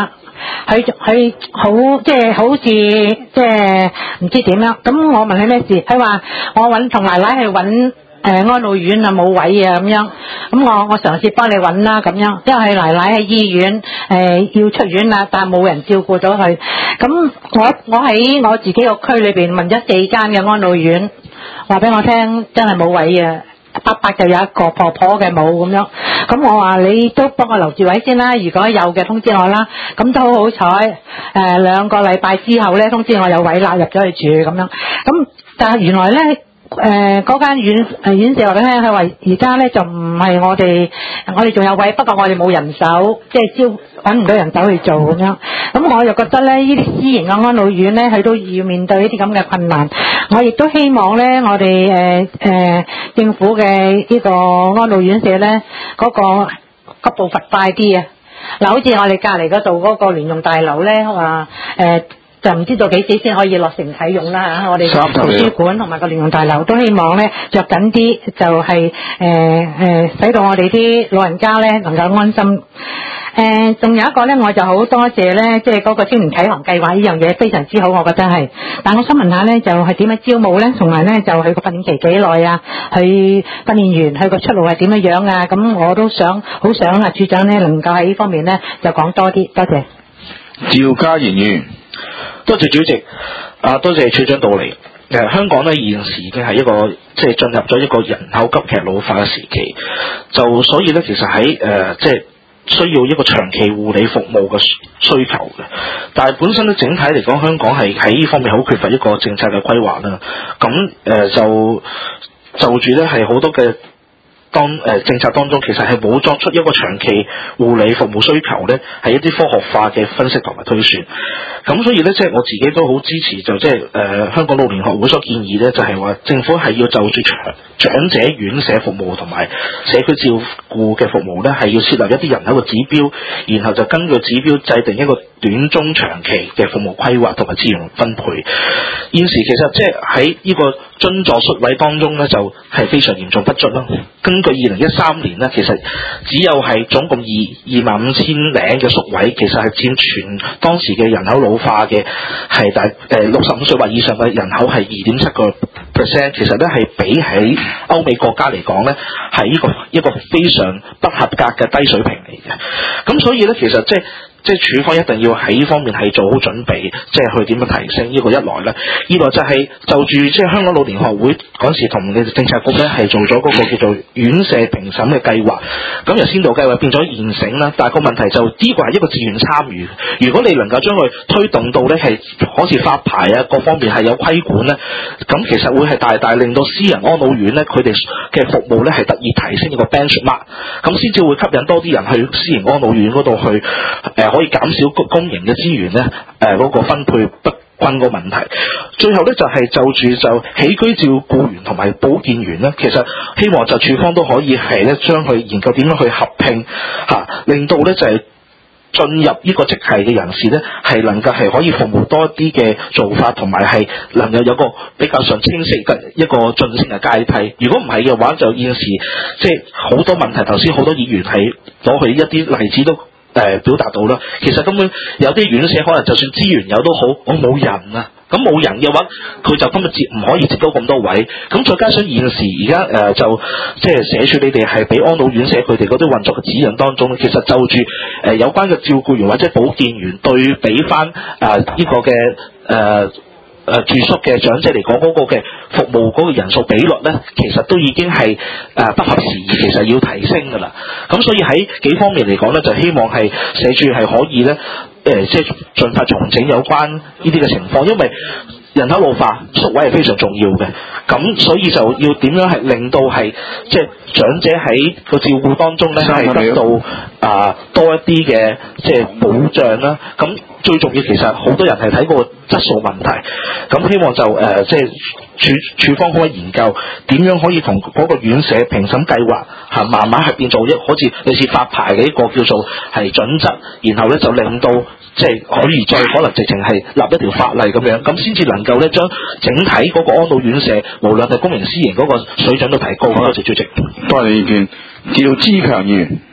佢佢好即係好似即係唔知點樣。咁我問佢咩事，佢話我揾同奶奶去揾。誒、呃、安老院啊冇位啊咁樣，咁我我嘗試幫你揾啦咁樣，因為佢奶奶喺醫院誒、呃、要出院啦，但係冇人照顧到佢。咁我我喺我自己個區裏邊問咗四間嘅安老院，話俾我聽真係冇位啊，伯伯就有一個，婆婆嘅冇咁樣。咁我話你都幫我留住位先啦，如果有嘅通知我啦。咁都好好彩，誒兩個禮拜之後咧通知我有位啦，入咗去住咁樣。咁但係原來咧。誒嗰間院誒院舍話俾你聽，佢話而家咧就唔係我哋，我哋仲有位，不過我哋冇人手，即係招揾唔到人手去做咁樣。咁我就覺得咧，呢啲私營嘅安老院咧，佢都要面對呢啲咁嘅困難。我亦都希望咧，我哋誒誒政府嘅呢個安老院舍咧，嗰、嗰個急步伐快啲啊！嗱，好似我哋隔離嗰度嗰個聯用大樓咧，話誒。呃就唔知道幾時先可以落成啟用啦嚇！我哋圖書館同埋個聯用大樓都希望咧着緊啲，就係誒誒，使到我哋啲老人家咧能夠安心。誒、呃，仲有一個咧，我就好多謝咧，即係嗰個青年啟航計劃呢樣嘢非常之好，我覺得係。但我想問下咧，就係點樣招募咧？同埋咧，就佢個訓練期幾耐啊？佢訓練完佢個出路係點樣樣啊？咁我都想好想啊，處長咧能夠喺呢方面咧就講多啲，多謝。 趙家賢議員。 多謝主席，啊多謝處長到嚟。誒香港咧現時已經係一個即係進入咗一個人口急劇老化嘅時期，就所以咧其實喺誒、呃、即係需要一個長期護理服務嘅需求嘅。但係本身咧整體嚟講，香港係喺呢方面好缺乏一個政策嘅規劃啦。咁誒、呃、就就住咧係好多嘅。當誒、呃、政策當中，其實係冇作出一個長期護理服務需求咧，係一啲科學化嘅分析同埋推算。咁所以咧，即係我自己都好支持，就即係誒香港老年學會所建議咧，就係、是、話政府係要就住長長者院舍服務同埋社區照顧嘅服務咧，係要設立一啲人口嘅指標，然後就根據指標制定一個短中長期嘅服務規劃同埋資源分配。現時其實即係喺呢個津助宿位當中咧，就係、是、非常嚴重不足啦。根據二零一三年咧，其實只有係總共二二萬五千零嘅宿位，其實係佔全當時嘅人口老化嘅係大誒六十五歲或以上嘅人口係二點七個 percent。其實咧係比起歐美國家嚟講咧，係呢個一個非常不合格嘅低水平嚟嘅。咁所以咧，其實即係。即係處方一定要喺呢方面係做好準備，即係去點樣提升呢個一來咧，二來就係就住即係香港老年學會嗰陣時同嘅政策局咧係做咗嗰個叫做院舍評審嘅計劃，咁由先導計劃變咗現成啦。但係個問題就呢、是、個係一個自願參與，如果你能夠將佢推動到咧係可以發牌啊，各方面係有規管咧，咁其實會係大大令到私人安老院咧佢哋嘅服務咧係得以提升一個 benchmark， 咁先至會吸引多啲人去私營安老院嗰度去誒。呃可以減少公公營嘅資源咧，誒、呃、嗰、那個分配不均個問題。最後咧就係、是、就住就起居照顧員同埋保健員咧，其實希望就處方都可以係咧將佢研究點樣去合併嚇、啊，令到咧就係、是、進入呢個職系嘅人士咧係能夠係可以服務多啲嘅做法，同埋係能夠有個比較上清晰嘅一個晉升嘅階梯。如果唔係嘅話，就現時即係好多問題，頭先好多議員係攞去一啲例子都。誒、呃、表達到啦，其實根本有啲院舍可能就算資源有都好，我冇人啊，咁冇人嘅話，佢就根本接唔可以接到咁多位，咁再加上現時而家誒就即係社署你哋係俾安老院舍佢哋嗰啲運作嘅指引當中，其實就住誒、呃、有關嘅照顧員或者保健員對比翻誒呢個嘅誒。呃誒、呃、住宿嘅長者嚟講，嗰、那個嘅服務嗰個人數比率咧，其實都已經係誒、呃、不合時宜，其實要提升㗎啦。咁所以喺幾方面嚟講咧，就希望係社署係可以咧誒、呃，即係盡快重整有關呢啲嘅情況，因為人口老化，宿位係非常重要嘅。咁所以就要點樣係令到係即係長者喺個照顧當中咧係得到啊、呃、多一啲嘅即係保障啦。咁最重要其實好多人係睇個質素問題，咁希望就誒、呃、即係處處方可以研究點樣可以同嗰個院舍評審計劃嚇慢慢係變做一好似類似發牌嘅一個叫做係準則，然後咧就令到即係可以再可能直情係立一條法例咁樣，咁先至能夠咧將整體嗰個安老院舍無論係公營私營嗰個水準都提高。多謝主席， 多謝意見。趙志強議員。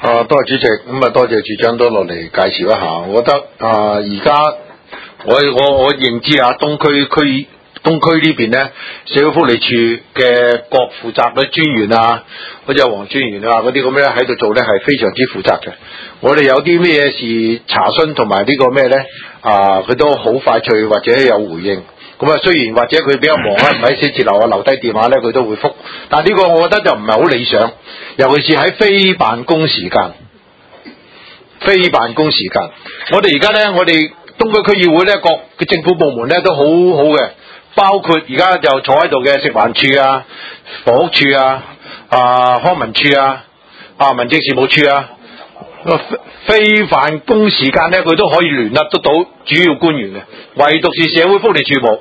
啊，多謝主席，咁啊多謝處長都落嚟介紹一下。我覺得啊，而家我我我認知啊，東區區東區呢邊咧，社會福利處嘅各負責嘅專員啊，好似黃專員啊嗰啲咁咧喺度做咧係非常之負責嘅。我哋有啲咩事查詢同埋呢個咩咧啊，佢都好快脆或者有回應。咁啊，雖然或者佢比較忙啊，唔喺寫字樓啊留低電話咧，佢都會覆。但係呢個我覺得就唔係好理想，尤其是喺非辦公時間。非辦公時間，我哋而家咧，我哋東區區議會咧，各嘅政府部門咧都好好嘅，包括而家就坐喺度嘅食環署啊、房屋署啊、啊康文署啊、啊民政事務處啊。非辦公時間咧，佢都可以聯絡得到主要官員嘅，唯獨是社會福利處冇。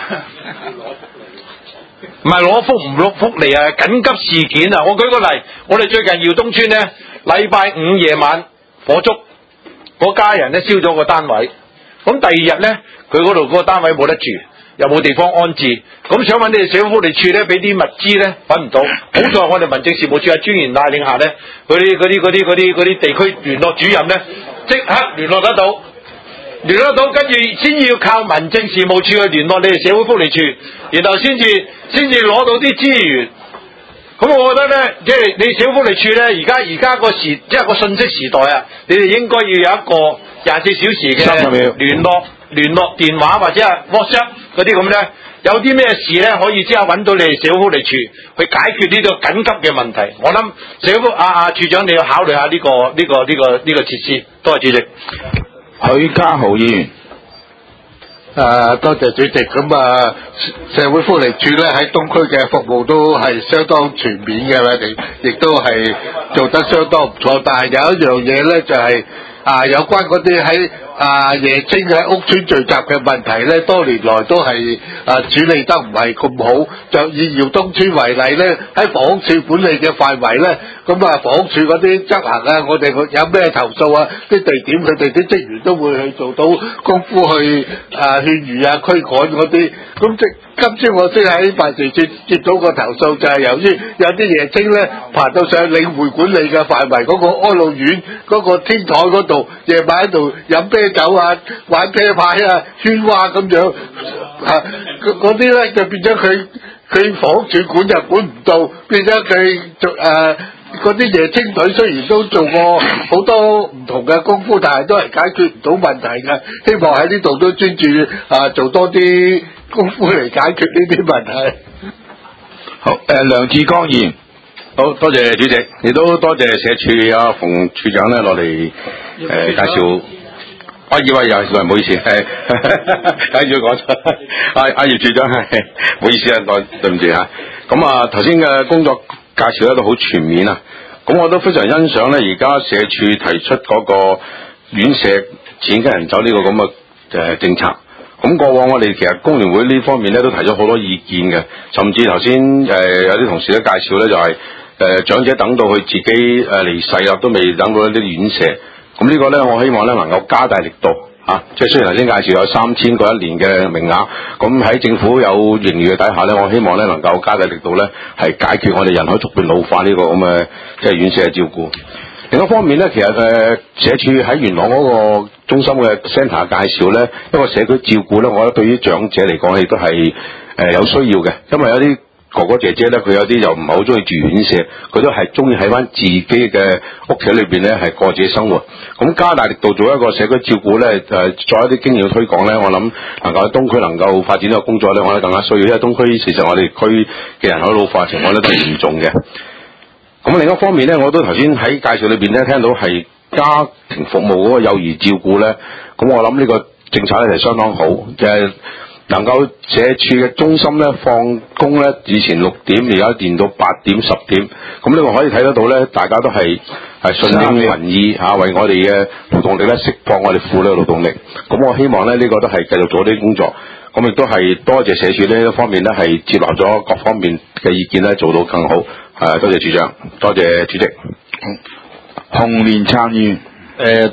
唔係攞福唔攞福利啊！緊急事件啊！我舉個例，我哋最近耀東村咧，禮拜五夜晚火燭，嗰家人咧燒咗個單位，咁第二日咧，佢嗰度嗰個單位冇得住，又冇地方安置，咁想揾你哋社會福利處咧，俾啲物資咧，揾唔到。好在我哋民政事務處喺專員帶領下咧，嗰啲嗰啲嗰啲嗰啲嗰啲地區聯絡主任咧，即刻聯絡得到。聯絡到，跟住先要靠民政事務處去聯絡你哋社會福利處，然後先至先至攞到啲資源。咁我覺得咧，即係你社會福利處咧，而家而家個時即係個信息時代啊，你哋應該要有一個廿四小時嘅聯絡聯絡電話或者係 WhatsApp 嗰啲咁咧，有啲咩事咧可以即刻揾到你哋社會福利處去解決呢個緊急嘅問題。我諗社會福啊啊處長你要考慮下呢個呢個呢個呢個設施。多謝主席。 許家豪議員， 誒多謝主席。咁啊，社會福利處咧喺東區嘅服務都係相當全面嘅，我哋亦都係做得相當唔錯。但係有一樣嘢咧，就係、是、啊有關嗰啲喺啊夜青喺屋邨聚集嘅問題咧，多年來都係啊處理得唔係咁好。就以耀東邨為例咧，喺房屋署管理嘅範圍咧，咁啊房屋署嗰啲執行啊，我哋有咩投訴啊，啲地點佢哋啲職員都會去做到功夫去啊勸喻啊驅趕嗰啲。咁即今朝我先喺辦事處接到個投訴，就係、是、由於有啲夜青咧爬到上領匯管理嘅範圍嗰個安老院嗰個天台嗰度，夜晚喺度飲啤酒啊、玩啤牌啊、喧嘩咁樣啊，嗰啲咧就變咗佢佢房屋署管就管唔到，變咗佢做誒嗰啲夜青隊雖然都做過好多唔同嘅功夫，但係都係解決唔到問題嘅。希望喺呢度都專注啊做多啲功夫嚟解決呢啲問題。 好，誒、呃、梁志剛議員， 好多謝主席，亦都多謝社署阿馮處長咧落嚟誒介紹。我以為又係唔好意思，係介紹講錯，阿阿葉處長係唔好意思啊，對對唔住嚇。咁啊頭先嘅工作介紹得都好全面啊，咁我都非常欣賞咧，而家社署提出嗰個院舍錢跟人走呢個咁嘅誒政策。咁過往我哋其實工聯會呢方面咧都提咗好多意見嘅，甚至頭先誒有啲同事都介紹咧就係、是、誒、呃、長者等到佢自己誒離世啦，都未等到一啲院舍。咁呢個咧我希望咧能夠加大力度啊！即係雖然頭先介紹有三千個一年嘅名額，咁喺政府有盈餘嘅底下咧，我希望咧能夠加大力度咧係解決我哋人口逐漸老化呢個咁嘅即係院舍嘅照顧。另一方面咧，其實誒、呃、社署喺元朗嗰個中心嘅 centre 介紹咧，一個社區照顧咧，我覺得對於長者嚟講亦都係誒、呃、有需要嘅，因為有啲哥哥姐姐咧，佢有啲又唔係好中意住院舍，佢都係中意喺翻自己嘅屋企裏邊咧係過自己生活。咁加大力度做一個社區照顧咧，誒、呃、做一啲經驗推廣咧，我諗能夠喺東區能夠發展呢個工作咧，我覺得更加需要，因為東區事實我哋區嘅人口老化情況咧都係嚴重嘅。咁另一方面咧，我都頭先喺介紹裏邊咧聽到係家庭服務嗰個幼兒照顧咧，咁我諗呢個政策咧係相當好，就係、是、能夠社署嘅中心咧放工咧，以前六點而家練到八點十點，咁呢個可以睇得到咧，大家都係係順應民意嚇、啊，為我哋嘅勞動力咧釋放我哋婦女嘅勞動力。咁我希望咧呢、這個都係繼續做啲工作，咁亦都係多謝社署呢一方面咧係接納咗各方面嘅意見咧，做到更好。誒，多謝處長，多謝主席。 紅蓮參議員， 誒，多謝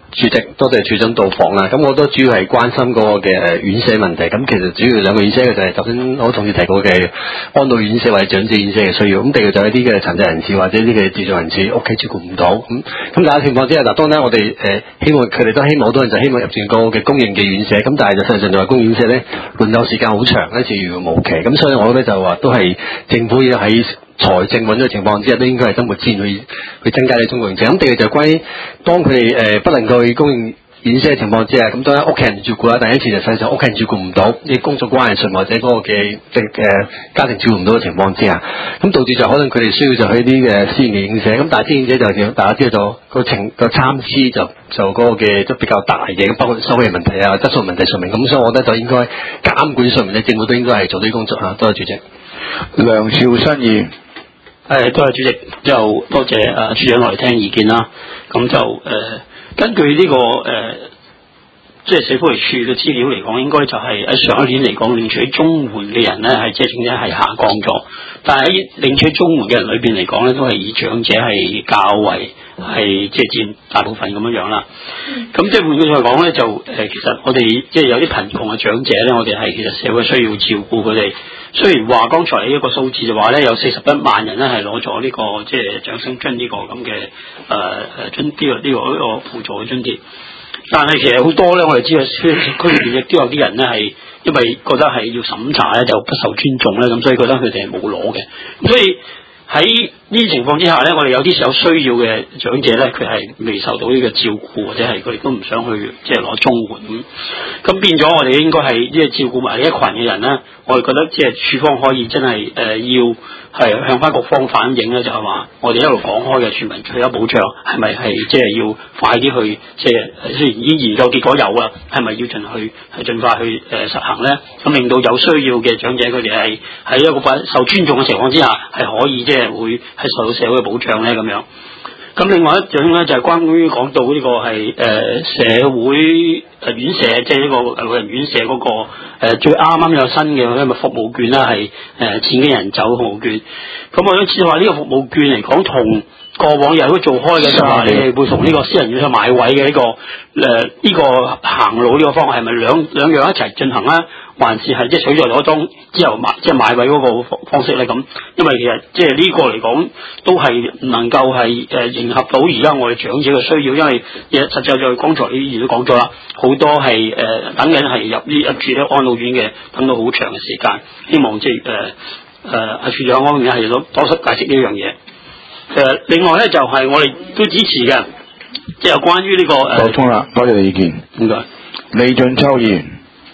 主席，多謝處長到訪啦。咁我都主要係關心嗰個嘅誒院舍問題。咁其實主要兩個院舍嘅就係頭先我同事提過嘅安老院舍或者長者院舍嘅需要。咁第二就係一啲嘅殘疾人士或者啲嘅智障人士屋企照顧唔到。咁咁大家情況之下，嗱當然我哋誒、呃、希望佢哋都希望好多人就希望入住個嘅公營嘅院舍。咁但係就實際上就話公營院舍咧輪候時間好長，一次遙遙無期。咁所以我咧就話都係政府要喺財政穩咗嘅情況之下，都應該係增撥資源去去增加啲公營院舍。咁第二就係關於當佢哋誒不能夠去供應院舍嘅情況之下，咁當然屋企人照顧啦。第一次就實際上屋企人照顧唔到，啲工作關係上或者嗰個嘅即係誒家庭照顧唔到嘅情況之下，咁導致就可能佢哋需要就去啲嘅私營嘅院舍。咁但係私營院舍就叫大家知道咗個情個參差就就嗰個嘅都比較大嘅，包括收費問題啊、質素問題上面。咁所以我覺得就應該監管上面咧，政府都應該係做啲工作嚇。多謝主席。 梁兆新議員。 誒，多謝主席，之後多謝誒、呃、處長落嚟聽意見啦。咁就誒、呃、根據呢、這個誒、呃、即係社福利處嘅資料嚟講，應該就係喺上一年嚟講，領取綜援嘅人咧係即係整體係下降咗。但係喺領取綜援嘅人裏邊嚟講咧，都係以長者係較為係即係佔大部分咁樣樣啦。咁即係換句話講咧，就誒、呃、其實我哋即係有啲貧窮嘅長者咧，我哋係其實社會需要照顧佢哋。雖然話剛才一個數字就話咧有四十一萬人咧係攞咗呢個即係長生津呢個咁嘅誒誒津呢個呢個呢個輔助嘅津貼，但係其實好多咧我哋知道區裏邊亦都有啲人咧係因為覺得係要審查咧就不受尊重咧，咁所以覺得佢哋係冇攞嘅，所以喺呢啲情況之下咧，我哋有啲有需要嘅長者咧，佢係未受到呢個照顧，或者係佢哋都唔想去即係攞綜援咁，咁變咗我哋應該係即係照顧埋呢一群嘅人咧。我哋覺得即係處方可以真係誒、呃、要係向翻各方反映咧，就係話我哋一路講開嘅全民退休保障係咪係即係要快啲去即係雖然已經研究結果有啦，係咪要盡去係盡快去誒、呃、實行咧？咁令到有需要嘅長者佢哋係喺一個受尊重嘅情況之下，係可以即係會係受到社會嘅保障咧咁樣。咁另外一樣咧就係關於講到呢個係誒、呃、社會誒院舍，即係呢個老人院舍嗰、那個、呃、最啱啱有新嘅因為服務券啦，係誒錢嘅人走服務券。咁我都知道話呢個服務券嚟講，同過往日都做開嘅就話你係會同呢個私人院舍買位嘅呢、這個誒呢、呃這個行路呢個方案係咪兩兩樣一齊進行咧？還是係即係取在攞裝之後買即係買位嗰個方式咧咁，因為其實即係呢個嚟講都係唔能夠係誒迎合到而家我哋長者嘅需要，因為實際就剛才啲議員都講咗啦，好多係誒、呃、等緊係入呢入住咧安老院嘅，等到好長嘅時間，希望即係誒誒阿處長嗰邊係多多解釋呢樣嘢。誒、呃、另外咧就係、是、我哋都支持嘅，即係關於呢、這個誒。 講通啦，多謝你意見。 唔該。 李俊秋議員。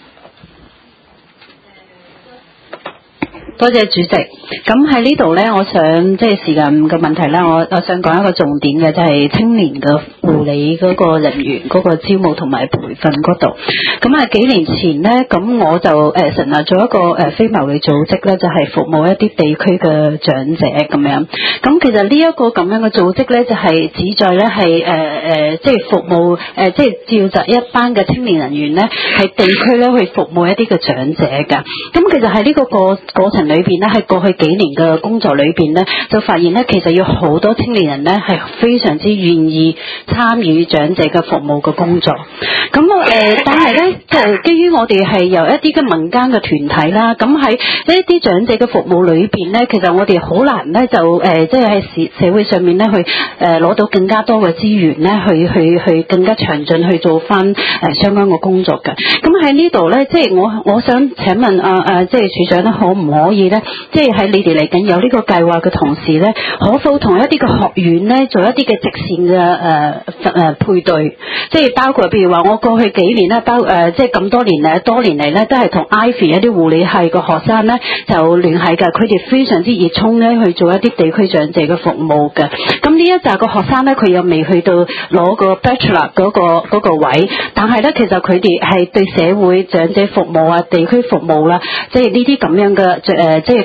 多謝主席。咁喺呢度呢，我想即係時間嘅問題啦，我我想講一個重點嘅，就係、是、青年嘅護理嗰個人員嗰個招募同埋培訓嗰度。咁啊幾年前呢，咁我就誒、呃、成立咗一個誒、呃、非牟利組織呢，就係、是、服務一啲地區嘅長者咁樣。咁其實呢一個咁樣嘅組織呢，就係、是、旨在呢係誒誒即係服務誒、呃、即係召集一班嘅青年人員呢，係地區呢去服務一啲嘅長者㗎。咁其實喺呢個過過程裏邊咧，喺過去幾年嘅工作裏邊咧，就發現咧，其實有好多青年人咧係非常之願意參與長者嘅服務嘅工作。咁誒、呃，但係咧，就基於我哋係由一啲嘅民間嘅團體啦，咁喺呢一啲長者嘅服務裏邊咧，其實我哋好難咧就誒，即係喺社社會上面咧去誒攞、呃、到更加多嘅資源咧，去去去更加詳盡去做翻誒、呃、相關嘅工作嘅。咁喺呢度咧，即係我我想請問啊啊，即係處長咧，可唔可以咧，即係喺你哋嚟緊有呢個計劃嘅同時咧，可否同一啲嘅學院咧做一啲嘅直線嘅誒誒配對，即係包括譬如話我過去幾年咧，包誒、呃、即係咁多年誒多年嚟咧，都係同 Ivy 一啲護理系嘅學生咧就聯繫㗎，佢哋非常之熱衷咧去做一啲地區長者嘅服務嘅。咁呢一紮個學生咧，佢又未去到攞個 Bachelor 嗰個嗰個位，但係咧其實佢哋係對社會長者服務啊、地區服務啦，即係呢啲咁樣嘅誒、呃、即係服務裏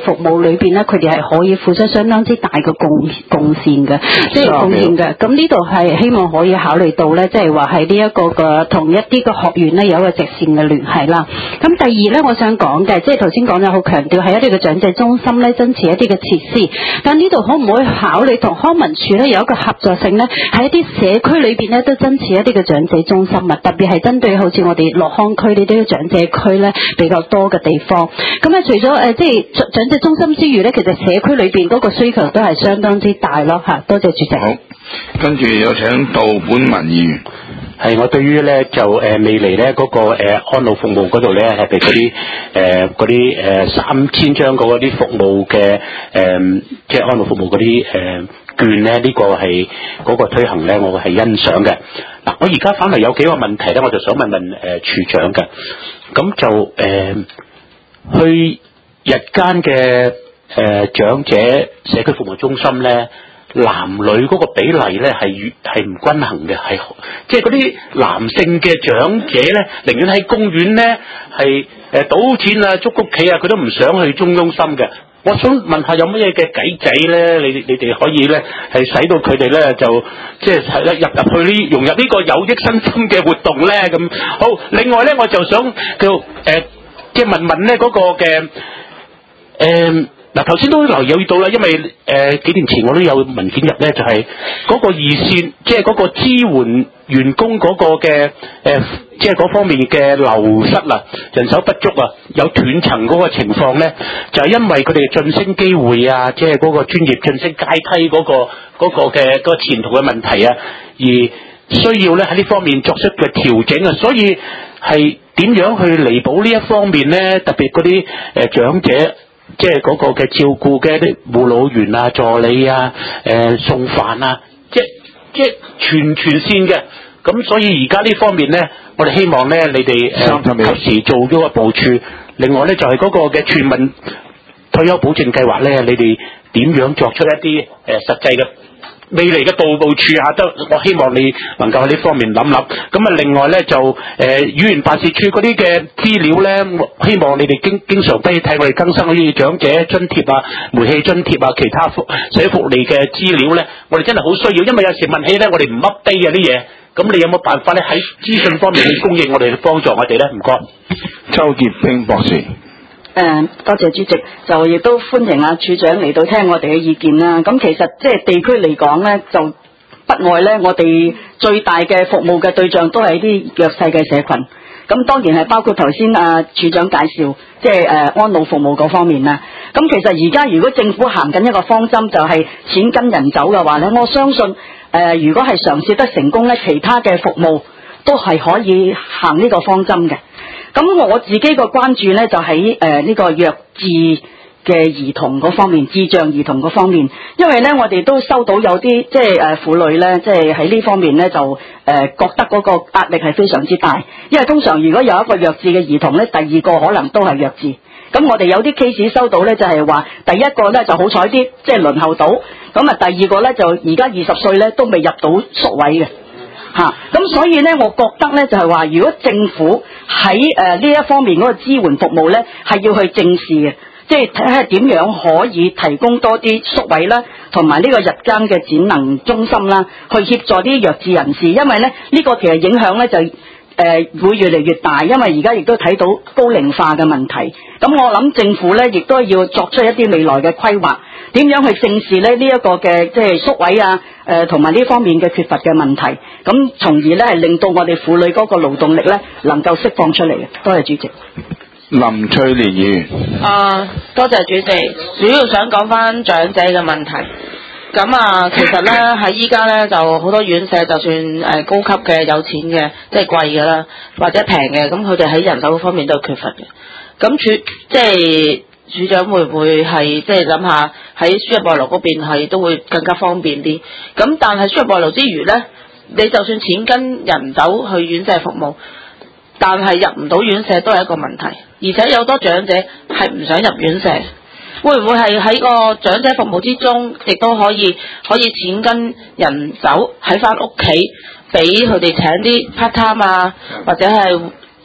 裏邊咧，佢哋係可以付出相當之大嘅貢貢獻嘅，即係貢獻嘅。咁呢度係希望可以考慮到咧，即係話喺呢一個嘅同一啲嘅學院咧有一個直線嘅聯繫啦。咁第二咧，我想講嘅，即係頭先講咗好強調係一啲嘅長者中心咧增持一啲嘅設施，但呢度可唔可以考慮同康文署咧有一個合作性咧，喺一啲社區裏邊咧都增持一啲嘅長者中心啊，特別係針對好似我哋樂康區呢啲長者區咧比較多嘅地方。咁咧除咗誒、呃、即係長者中心之餘咧，其實社區裏邊嗰個需求都係相當之大咯嚇。多謝主席。 好，跟住有請杜本文議員。 係，我對於咧就誒、呃、未來咧嗰、那個、呃、安老服務嗰度咧係俾嗰啲誒嗰啲誒三千張嗰啲服務嘅誒、呃、即係安老服務嗰啲誒券咧，呢、這個係嗰、那個推行咧，我係欣賞嘅。嗱，我而家反嚟有幾個問題咧，我就想問問誒、呃、處長嘅。咁就誒、呃、去日間嘅誒長者社區服務中心咧，男女嗰個比例咧係越係唔均衡嘅，係即係嗰啲男性嘅長者咧，寧願喺公園咧係誒賭錢啊、捉谷企啊，佢都唔想去中中心嘅。我想問下有乜嘢嘅計仔咧？你你哋可以咧係使到佢哋咧就即係係咧入入去呢融入呢個有益身心嘅活動咧咁。好，另外咧我就想叫誒即係問問咧嗰個嘅誒。呃嗱，頭先都留意到啦，因為誒、呃、幾年前我都有文件入咧，就係、是、嗰個二線，即係嗰個支援員工嗰個嘅誒，即係嗰方面嘅流失啦，人手不足啊，有斷層嗰個情況咧，就係、是、因為佢哋晉升機會啊，即係嗰個專業晉升階梯嗰、那個嗰、那個嘅嗰、那個前途嘅問題啊，而需要咧喺呢方面作出嘅調整啊，所以係點樣去彌補呢一方面咧？特別嗰啲誒長者。即係嗰個嘅照顧嘅啲護老員啊、助理啊、誒、呃、送飯啊，即係即係全全線嘅。咁所以而家呢方面咧，我哋希望咧，你哋誒及時做咗個部署。另外咧，就係、是、嗰個嘅全民退休保證計劃咧，你哋點樣作出一啲誒、呃、實際嘅未來嘅道路處下都，我希望你能夠喺呢方面諗諗。咁啊，另外咧就誒、呃、語言辦事處嗰啲嘅資料咧，我希望你哋經經常都要睇我哋更新嗰啲長者津貼啊、煤氣津貼啊、其他福社福利嘅資料咧，我哋真係好需要，因為有時問起咧，我哋唔 update 啊啲嘢。咁你有冇辦法咧喺資訊方面去供應我哋，幫助我哋咧？唔該。 周潔冰博士。 誒、呃，多謝主席，就亦都歡迎啊處長嚟到聽我哋嘅意見啦。咁其實即係地區嚟講咧，就不外咧，我哋最大嘅服務嘅對象都係啲弱勢嘅社群。咁當然係包括頭先啊處長介紹，即係誒安老服務嗰方面啦。咁其實而家如果政府行緊一個方針，就係錢跟人走嘅話咧，我相信誒、呃、如果係嘗試得成功咧，其他嘅服務都係可以行呢個方針嘅。咁我自己個關注咧就喺誒呢個弱智嘅兒童嗰方面，智障兒童嗰方面，因為咧我哋都收到有啲即係誒婦女咧，即係喺呢方面咧就誒、呃、覺得嗰個壓力係非常之大，因為通常如果有一個弱智嘅兒童咧，第二個可能都係弱智。咁我哋有啲 case 收到咧，就係話第一個咧就好彩啲，即係輪候到，咁啊第二個咧就而家二十歲咧都未入到宿位嘅。吓、啊，咁所以咧，我覺得咧就係話，如果政府喺誒呢一方面嗰個支援服務咧，係要去正視嘅，即係睇下點樣可以提供多啲宿位啦，同埋呢個日間嘅展能中心啦，去協助啲弱智人士，因為咧呢、呢個其實影響咧就誒、呃、會越嚟越大，因為而家亦都睇到高齡化嘅問題。咁我諗政府咧亦都要作出一啲未來嘅規劃。點樣去正視咧呢一個嘅即係宿位啊，誒同埋呢方面嘅缺乏嘅問題，咁從而咧係令到我哋婦女嗰個勞動力咧能夠釋放出嚟嘅。多謝主席。 林翠蓮議員。 啊，多謝主席。主要想講翻長者嘅問題。咁啊，其實咧喺依家咧就好多院舍，就算誒高級嘅有錢嘅，即係貴嘅啦，或者平嘅，咁佢哋喺人手方面都係缺乏嘅。咁處即係。處長會唔會係即係諗下喺輸入外勞嗰邊係都會更加方便啲？咁但係輸入外勞之餘呢，你就算錢跟人走去院舍服務，但係入唔到院舍都係一個問題。而且有多長者係唔想入院舍，會唔會係喺個長者服務之中，亦都可以可以錢跟人走喺翻屋企，俾佢哋請啲 part time 啊，或者係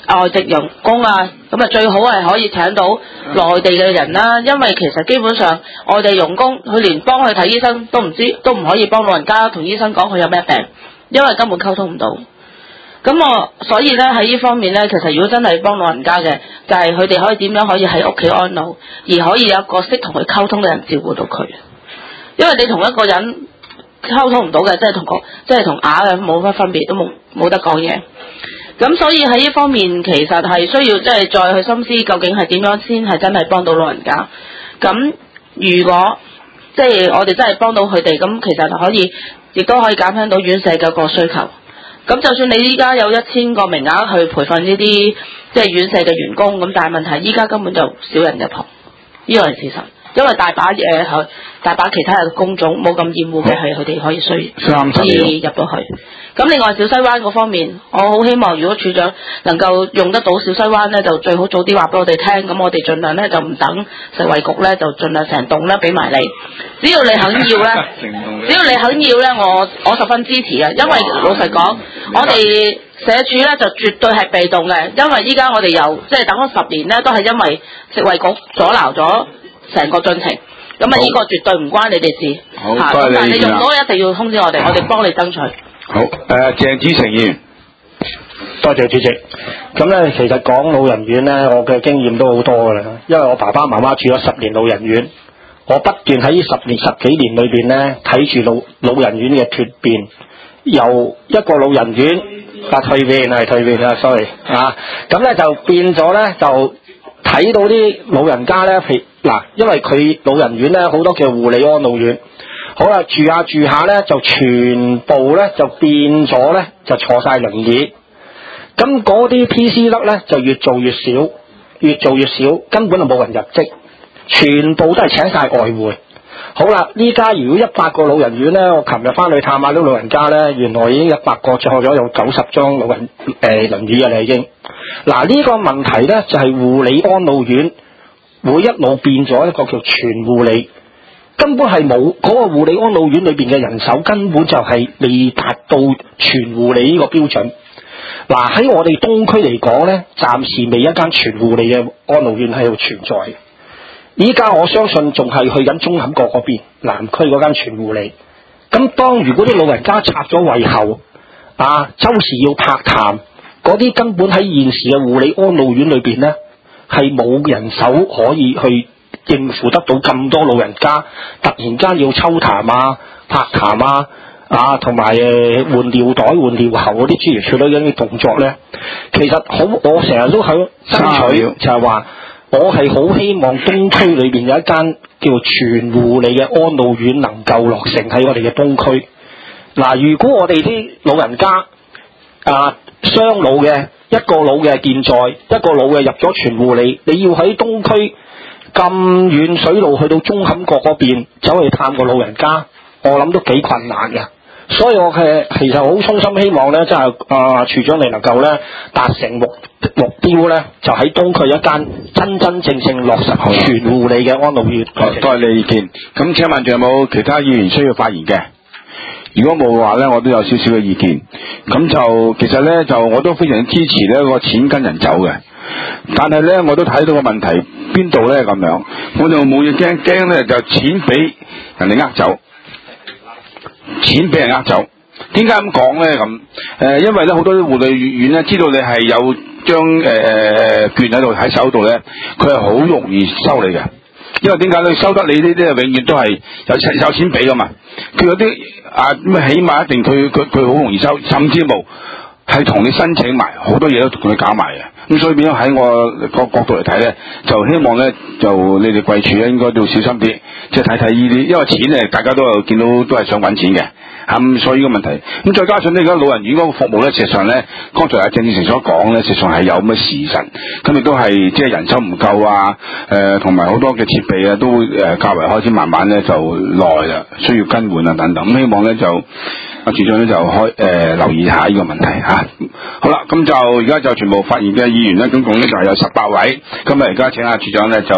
外籍傭工啊，咁啊最好係可以請到內地嘅人啦，因為其實基本上外地傭工佢連幫佢睇醫生都唔知，都唔可以幫老人家同醫生講佢有咩病，因為根本溝通唔到。咁我所以咧喺呢方面咧，其實如果真係幫老人家嘅，就係佢哋可以點樣可以喺屋企安老，而可以有一個識同佢溝通嘅人照顧到佢。因為你同一個人溝通唔到嘅，即係同個即係同啞嘅冇乜分別，都冇冇得講嘢。咁所以喺呢方面其實係需要即係再去深思，究竟係點樣先係真係幫到老人家。咁如果即係我哋真係幫到佢哋，咁其實可以亦都可以減輕到院舍嘅個需求。咁就算你依家有一千個名額去培訓呢啲即係院舍嘅員工，咁但係問題依家根本就少人入行，呢個係事實。因為大把嘢、呃、大把其他嘅工種冇咁厭惡嘅係佢哋可以需可以入到去。咁另外小西灣嗰方面，我好希望如果處長能夠用得到小西灣咧，就最好早啲話俾我哋聽，咁我哋盡量咧就唔等食衞局咧，就盡量成棟咧俾埋你。只要你肯要咧，只要你肯要咧，我我十分支持啊！因為老實講，我哋社署咧就絕對係被動嘅，因為依家我哋由即係等咗十年咧，都係因為食衞局阻撓咗成個進程。咁啊，呢個絕對唔關你哋事。 好， 嚇多謝你但係你用意見到一定要通知我哋，我哋幫你爭取。 好，誒、呃，鄭子誠議員， 多謝主席。咁咧，其實講老人院咧，我嘅經驗都好多噶啦。因為我爸爸媽媽住咗十年老人院，我不斷喺呢十年十幾年裏邊咧，睇住老老人院嘅脫變，由一個老人院啊蛻變係蛻變啊 ，sorry 啊，咁咧就變咗咧，就睇到啲老人家咧，譬如嗱，因為佢老人院咧好多叫護理安老院。好啦，住下住下咧，就全部咧就變咗咧，就坐晒輪椅。咁嗰啲 P C 粒咧就越做越少，越做越少，根本就冇人入職，全部都係請晒外匯。好啦，呢家如果一百個老人院咧，我琴日翻去探下啲老人家咧，原來已經一百個坐咗有九十張老人誒輪椅嘅啦已經。嗱呢個問題咧就係護理安老院會一路變咗一個叫全護理。根本係冇嗰個護理安老院裏邊嘅人手，根本就係未達到全護理呢個標準。嗱喺我哋東區嚟講呢，暫時未一間全護理嘅安老院喺度存在。依家我相信仲係去緊中坎角嗰邊南區嗰間全護理。咁當如果啲老人家插咗胃後，啊周時要拍痰，嗰啲根本喺現時嘅護理安老院裏邊呢，係冇人手可以去應付得到咁多老人家突然間要抽痰啊、拍痰啊、啊同埋誒換尿袋、換尿喉嗰啲諸如此類嗰啲動作咧，其實好，我成日都喺爭取，就係話我係好希望東區裏邊有一間叫全護理嘅安老院能夠落成喺我哋嘅東區。嗱，如果我哋啲老人家啊雙老嘅，一個老嘅健在，一個老嘅入咗全護理，你要喺東區咁遠水路去到中坎角嗰邊走去探個老人家，我諗都幾困難嘅。所以我係其實好衷心希望咧，即係啊處長你能夠咧達成目目標咧，就喺東區一間真真正正落實全護理嘅安老院。 多謝你意見。咁請問仲有冇其他議員需要發言嘅？如果冇嘅話咧，我都有少少嘅意見。咁就其實咧，就我都非常支持呢個錢跟人走嘅。但係咧，我都睇到個問題邊度咧咁樣，我就冇嘢驚驚咧，就錢俾人哋呃走，錢俾人呃走。點解咁講咧？咁誒、呃，因為咧好多護理院咧知道你係有張誒誒券喺度喺手度咧，佢係好容易收你嘅。因為點解咧？收得你呢啲永遠都係有有錢俾噶嘛。佢有啲啊咁起碼一定佢佢佢好容易收，甚至冇係同你申請埋好多嘢都同佢搞埋嘅。咁所以變咗喺我個角度嚟睇咧，就希望咧就你哋貴處咧應該都要小心啲，即係睇睇呢啲，因為錢咧大家都有見到都係想揾錢嘅。咁、嗯、所以呢個問題，咁再加上呢而家老人院嗰個服務咧，事實上咧，剛才阿鄭志成所講咧，事實上係有咁嘅事實，咁亦都係即係人手唔夠啊，誒同埋好多嘅設備啊，都會誒較為開始慢慢咧就耐啦，需要更換啊等等。咁希望咧就阿處長咧就開誒、呃、留意下呢個問題嚇、啊。好啦，咁就而家就全部發言嘅議員咧，總共咧就係有十八位。咁啊而家請阿處長咧就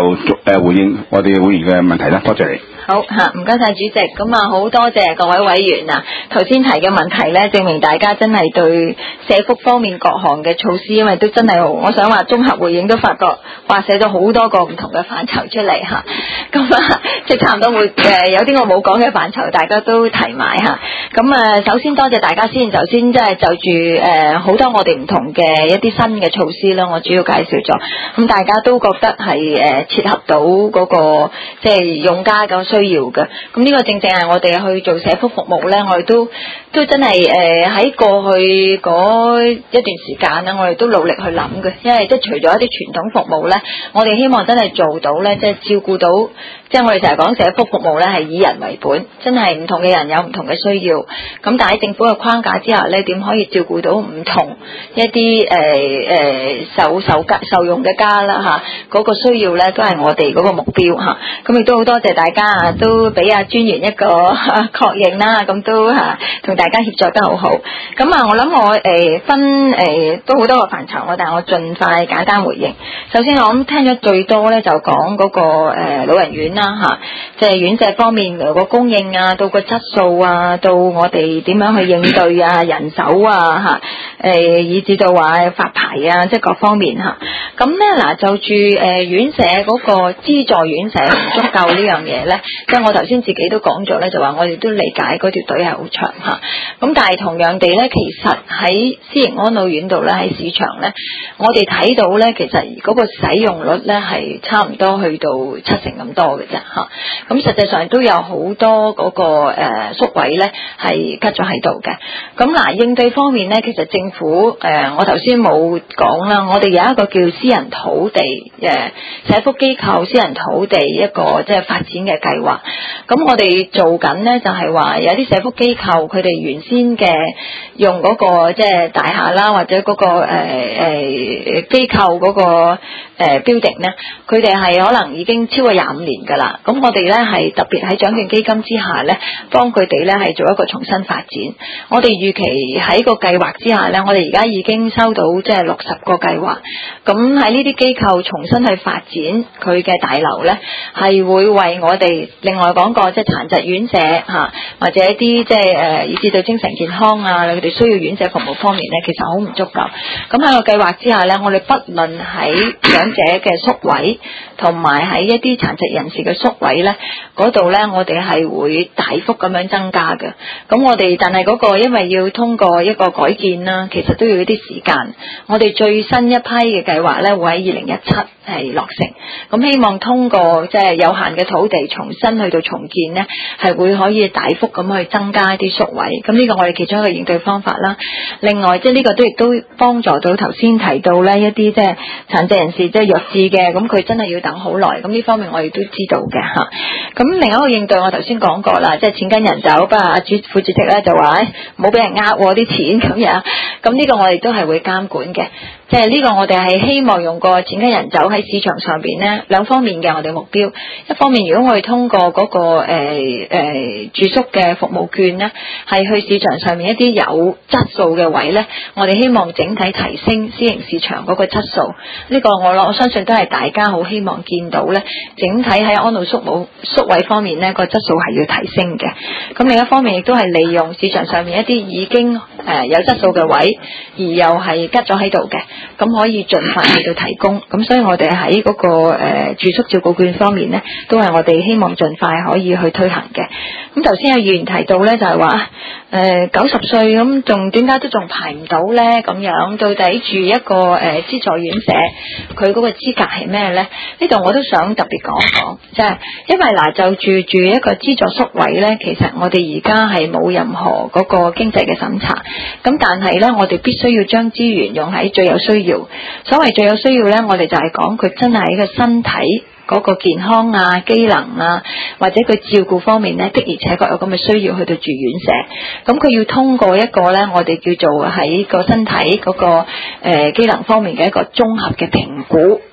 誒回應我哋會員嘅問題啦，多謝你。 好吓，唔該晒主席，咁啊好多謝各位委員啊，頭先提嘅問題咧，證明大家真係對社福方面各項嘅措施，因為都真係好，我想話綜合回應都發覺，話寫咗好多個唔同嘅範疇出嚟吓，咁啊即係差唔多會誒有啲我冇講嘅範疇，大家都提埋吓，咁啊首先多謝大家先，首先即係就住誒好多我哋唔同嘅一啲新嘅措施啦，我主要介紹咗，咁大家都覺得係誒切合到嗰個即係用家嘅需要嘅，咁呢個正正係我哋去做社福服務咧，我哋都都真係誒喺過去嗰一段時間咧，我哋都努力去諗嘅，因為即係除咗一啲傳統服務咧，我哋希望真係做到咧，即係照顧到，即係我哋成日講社福服務咧係以人為本，真係唔同嘅人有唔同嘅需要，咁但係喺政府嘅框架之下咧，點可以照顧到唔同一啲誒誒受受家受用嘅家啦嚇，嗰個需要咧都係我哋嗰個目標嚇，咁亦都好多謝大家啊，都俾阿專員一個確認啦，咁都嚇同大家協助得好好。咁啊，我諗我誒、呃、分誒、呃、都好多個範疇，我但係我盡快簡單回應。首先我諗聽咗最多咧就講嗰、那個、呃、老人院啦嚇，即、啊、係、就是、院舍方面個供應啊，到個質素啊，到我哋點樣去應對啊，人手啊嚇，誒、呃、以至到話發牌啊，即係各方面嚇。咁咧嗱就住誒、呃、院舍嗰個資助院舍唔足夠呢樣嘢咧，即係我頭先自己都講咗咧，就話我哋都理解嗰條隊係好長嚇。咁但係同樣地咧，其實喺私營安老院度咧，喺市場咧，我哋睇到咧，其實嗰個使用率咧係差唔多去到七成咁多嘅啫嚇。咁實際上都有好多嗰、嗰個誒、呃、宿位咧係吉咗喺度嘅。咁嗱應對方面咧，其實政府誒、呃、我頭先冇講啦，我哋有一個叫私人土地誒、呃、社福機構私人土地一個即係發展嘅計劃。咁我哋做緊咧就係話有啲社福機構佢哋原先嘅用嗰、嗰個即係大廈啦，或者嗰、嗰個誒誒機構嗰、嗰個誒、呃、building 咧，佢哋係可能已經超過廿五年㗎啦。咁我哋咧係特別喺獎券基金之下咧，幫佢哋咧係做一個重新發展。我哋預期喺個計劃之下咧，我哋而家已經收到即係六十個計劃。咁喺呢啲機構重新去發展佢嘅大樓咧，係會為我哋另外講過即係殘疾院舍嚇，或者一啲即係誒以至到精神健康啊，佢哋需要院舍服務方面咧，其實好唔足夠。咁喺個計劃之下咧，我哋不論喺長者嘅宿位，同埋喺一啲殘疾人士嘅宿位咧，嗰度咧我哋係會大幅咁樣增加嘅。咁我哋但係嗰個因為要通過一個改建啦，其實都要一啲時間。我哋最新一批嘅計劃咧會喺二零一七係落成。咁希望通過即係有限嘅土地重新去到重建咧，係會可以大幅咁去增加一啲宿位。咁呢個我哋其中一個應對方法啦。另外即係呢個都亦都幫助到頭先提到咧一啲即係殘疾人士即係弱智嘅，咁佢真係要等好耐。咁呢方面我哋都知道嘅嚇。咁另一個應對我頭先講過啦，即係錢跟人走，不過阿主副主席咧就話誒冇俾人呃啲錢咁樣。咁呢個我哋都係會監管嘅。即係呢個我哋係希望用個錢跟人走喺市場上邊咧兩方面嘅我哋目標。一方面如果我哋通過嗰、那個誒誒、呃呃、住宿嘅服務券咧，係去市場上面一啲有質素嘅位咧，我哋希望整體提升私營市場嗰個質素。呢、這個我我相信都係大家好希望見到咧，整體喺安老宿務宿位方面咧個質素係要提升嘅。咁另一方面亦都係利用市場上面一啲已經誒、呃、有質素嘅位，而又係吉咗喺度嘅。咁可以盡快去到提供，咁所以我哋喺嗰個誒、呃、住宿照顧券方面咧，都係我哋希望盡快可以去推行嘅。咁頭先有議員提到咧，就係話誒九十歲咁，仲點解都仲排唔到咧？咁樣到底住一個誒、呃、資助院舍，佢嗰個資格係咩咧？呢度我都想特別講一講，即係因為嗱，就住住一個資助宿位咧，其實我哋而家係冇任何嗰個經濟嘅審查，咁但係咧，我哋必須要將資源用喺最有需要。所謂最有需要咧，我哋就係講佢真係喺個身體嗰個健康啊、機能啊，或者佢照顧方面咧，的而且確有咁嘅需要去到住院舍。咁佢要通過一個咧，我哋叫做喺個身體嗰、嗰個誒、呃、機能方面嘅一個綜合嘅評估。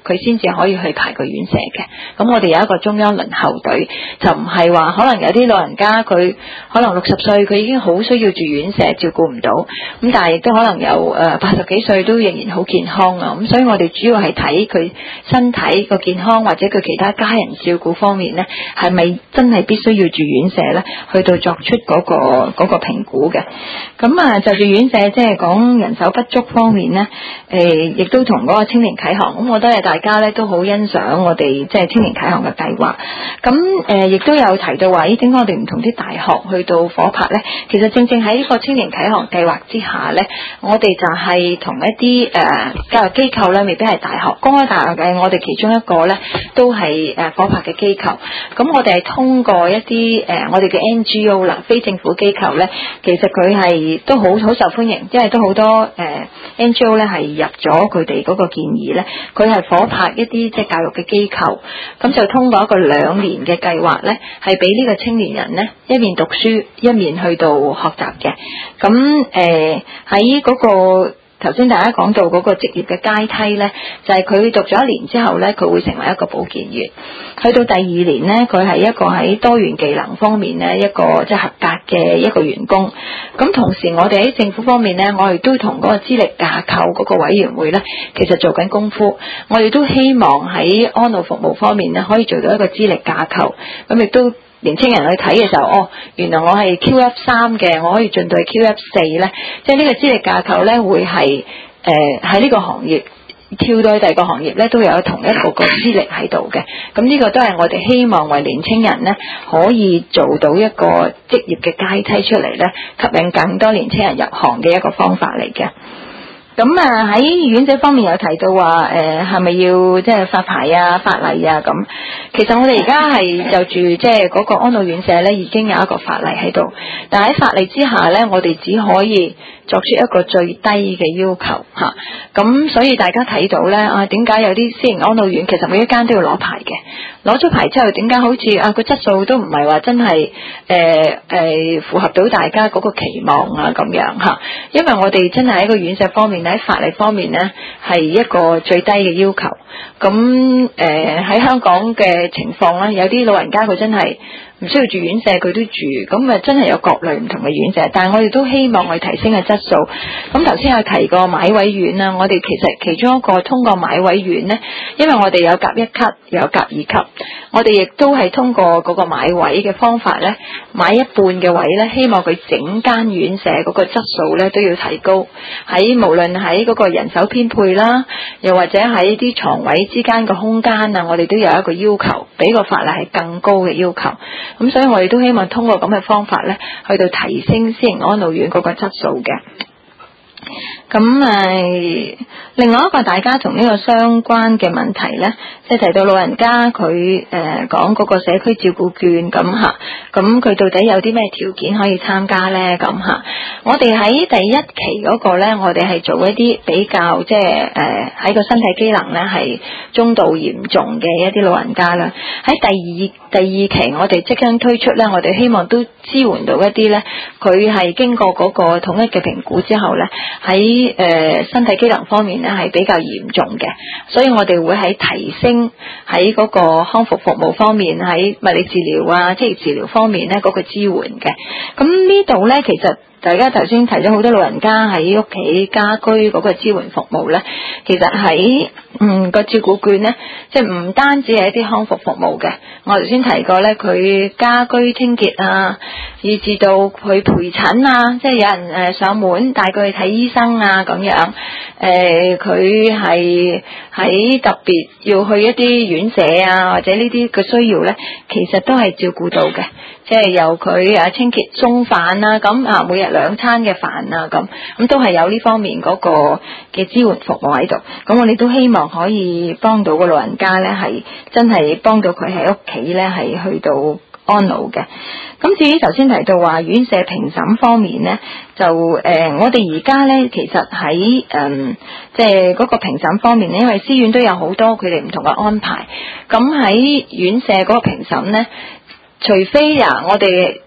佢先至可以去排個院舍嘅。咁我哋有一個中央輪候隊，就唔係話可能有啲老人家佢可能六十歲，佢已經好需要住院舍，照顧唔到。咁但係亦都可能有誒八十幾歲都仍然好健康啊。咁所以我哋主要係睇佢身體個健康或者佢其他家人照顧方面呢，係咪真係必須要住院舍呢？去到作出嗰、嗰個嗰、嗰個評估嘅。咁啊，就住院舍即係講人手不足方面呢，誒、呃、亦都同嗰個青年啟航。咁我覺得大家呢都好欣賞我哋即係青年啟航嘅計劃。咁誒亦都有提到話，咦點解我哋唔同啲大學去到夥拍呢？其實正正喺呢個青年啟航計劃之下呢，我哋就係同一啲誒、呃、教育機構呢，未必係大學，公開大學嘅我哋其中一個呢都係誒夥拍嘅機構。咁我哋係通過一啲誒、呃、我哋嘅 N G O 啦，非政府機構呢，其實佢係都好好受歡迎，因為都好多誒、呃、N G O 呢係入咗佢哋嗰個建議呢，佢係夥拍一啲即係教育嘅機構，咁就通過一個兩年嘅計劃呢，係俾呢個青年人呢一面讀書一面去到學習嘅。咁誒喺嗰個頭先大家講到嗰個職業嘅階梯呢，就係佢讀咗一年之後呢，佢會成為一個保健員。去到第二年呢，佢係一個喺多元技能方面呢，一個即係合格嘅一個員工。咁同時我哋喺政府方面呢，我哋都同嗰個資歷架構嗰個委員會呢，其實做緊功夫。我哋都希望喺安老服務方面呢，可以做到一個資歷架構。咁亦都年青人去睇嘅時候，哦，原來我係 Q F 三嘅，我可以進到去 Q F 四咧，即係呢個資歷架構咧，會係誒喺呢個行業跳到去第二個行業咧，都有同一個個資歷喺度嘅。咁呢個都係我哋希望為年青人咧，可以做到一個職業嘅階梯出嚟咧，吸引更多年青人入行嘅一個方法嚟嘅。咁啊喺院舍方面有提到話誒係咪要即係發牌啊法例啊咁，其實我哋而家係就住即係嗰個安老院舍咧已經有一個法例喺度，但喺法例之下咧，我哋只可以作出一個最低嘅要求嚇。咁、啊、所以大家睇到咧啊，點解有啲私營安老院其實每一間都要攞牌嘅，攞咗牌之後點解好似啊個質素都唔係話真係誒誒符合到大家嗰個期望啊咁樣嚇？因為我哋真係喺個院舍方面喺法例方面咧係一個最低嘅要求。咁誒喺香港嘅情況咧，有啲老人家佢真係唔需要住院舍，佢都住，咁啊真係有各類唔同嘅院舍。但係我哋都希望去提升嘅質素。咁頭先有提過買位院啦，我哋其實其中一個通過買位院咧，因為我哋有甲一級，有甲二級，我哋亦都係通過嗰個買位嘅方法咧，買一半嘅位咧，希望佢整間院舍嗰個質素咧都要提高。喺無論喺嗰個人手編配啦，又或者喺啲床位之間嘅空間啊，我哋都有一個要求，比個法例係更高嘅要求。咁所以我哋都希望通過咁嘅方法咧，去到提升私營安老院嗰個質素嘅。咁誒，另外一個大家同呢個相關嘅問題咧，即係提到老人家佢誒講嗰個社區照顧券咁嚇，咁佢到底有啲咩條件可以參加咧？咁嚇，我哋喺第一期嗰個咧，我哋係做一啲比較即係誒喺個身體機能咧係中度嚴重嘅一啲老人家啦。喺第二第二期我哋即將推出咧，我哋希望都支援到一啲咧，佢係經過嗰個統一嘅評估之後咧，喺誒、呃、身體機能方面咧係比較嚴重嘅，所以我哋會喺提升喺嗰個康復服務方面，喺物理治療啊、職業治療方面咧嗰、那個支援嘅。咁呢度咧，其實大家頭先提咗好多老人家喺屋企家居嗰個支援服務咧，其實喺嗯個照顧券咧，即係唔單止係一啲康復服務嘅。我頭先提過咧，佢家居清潔啊，以至到佢陪診啊，即係有人誒上門帶佢去睇醫生啊咁樣。誒佢係喺特別要去一啲院舍啊，或者呢啲嘅需要咧，其實都係照顧到嘅。即係由佢啊清潔送飯啊，咁啊每日兩餐嘅飯啊，咁咁都係有呢方面嗰個嘅支援服務喺度。咁我哋都希望可以幫到個老人家咧，係真係幫到佢喺屋企咧係去到安老嘅。咁至於頭先提到話院舍評審方面咧，就誒、呃、我哋而家咧其實喺誒即係嗰個評審方面咧，因為私院都有好多佢哋唔同嘅安排。咁喺院舍嗰個評審咧，除非啊，我哋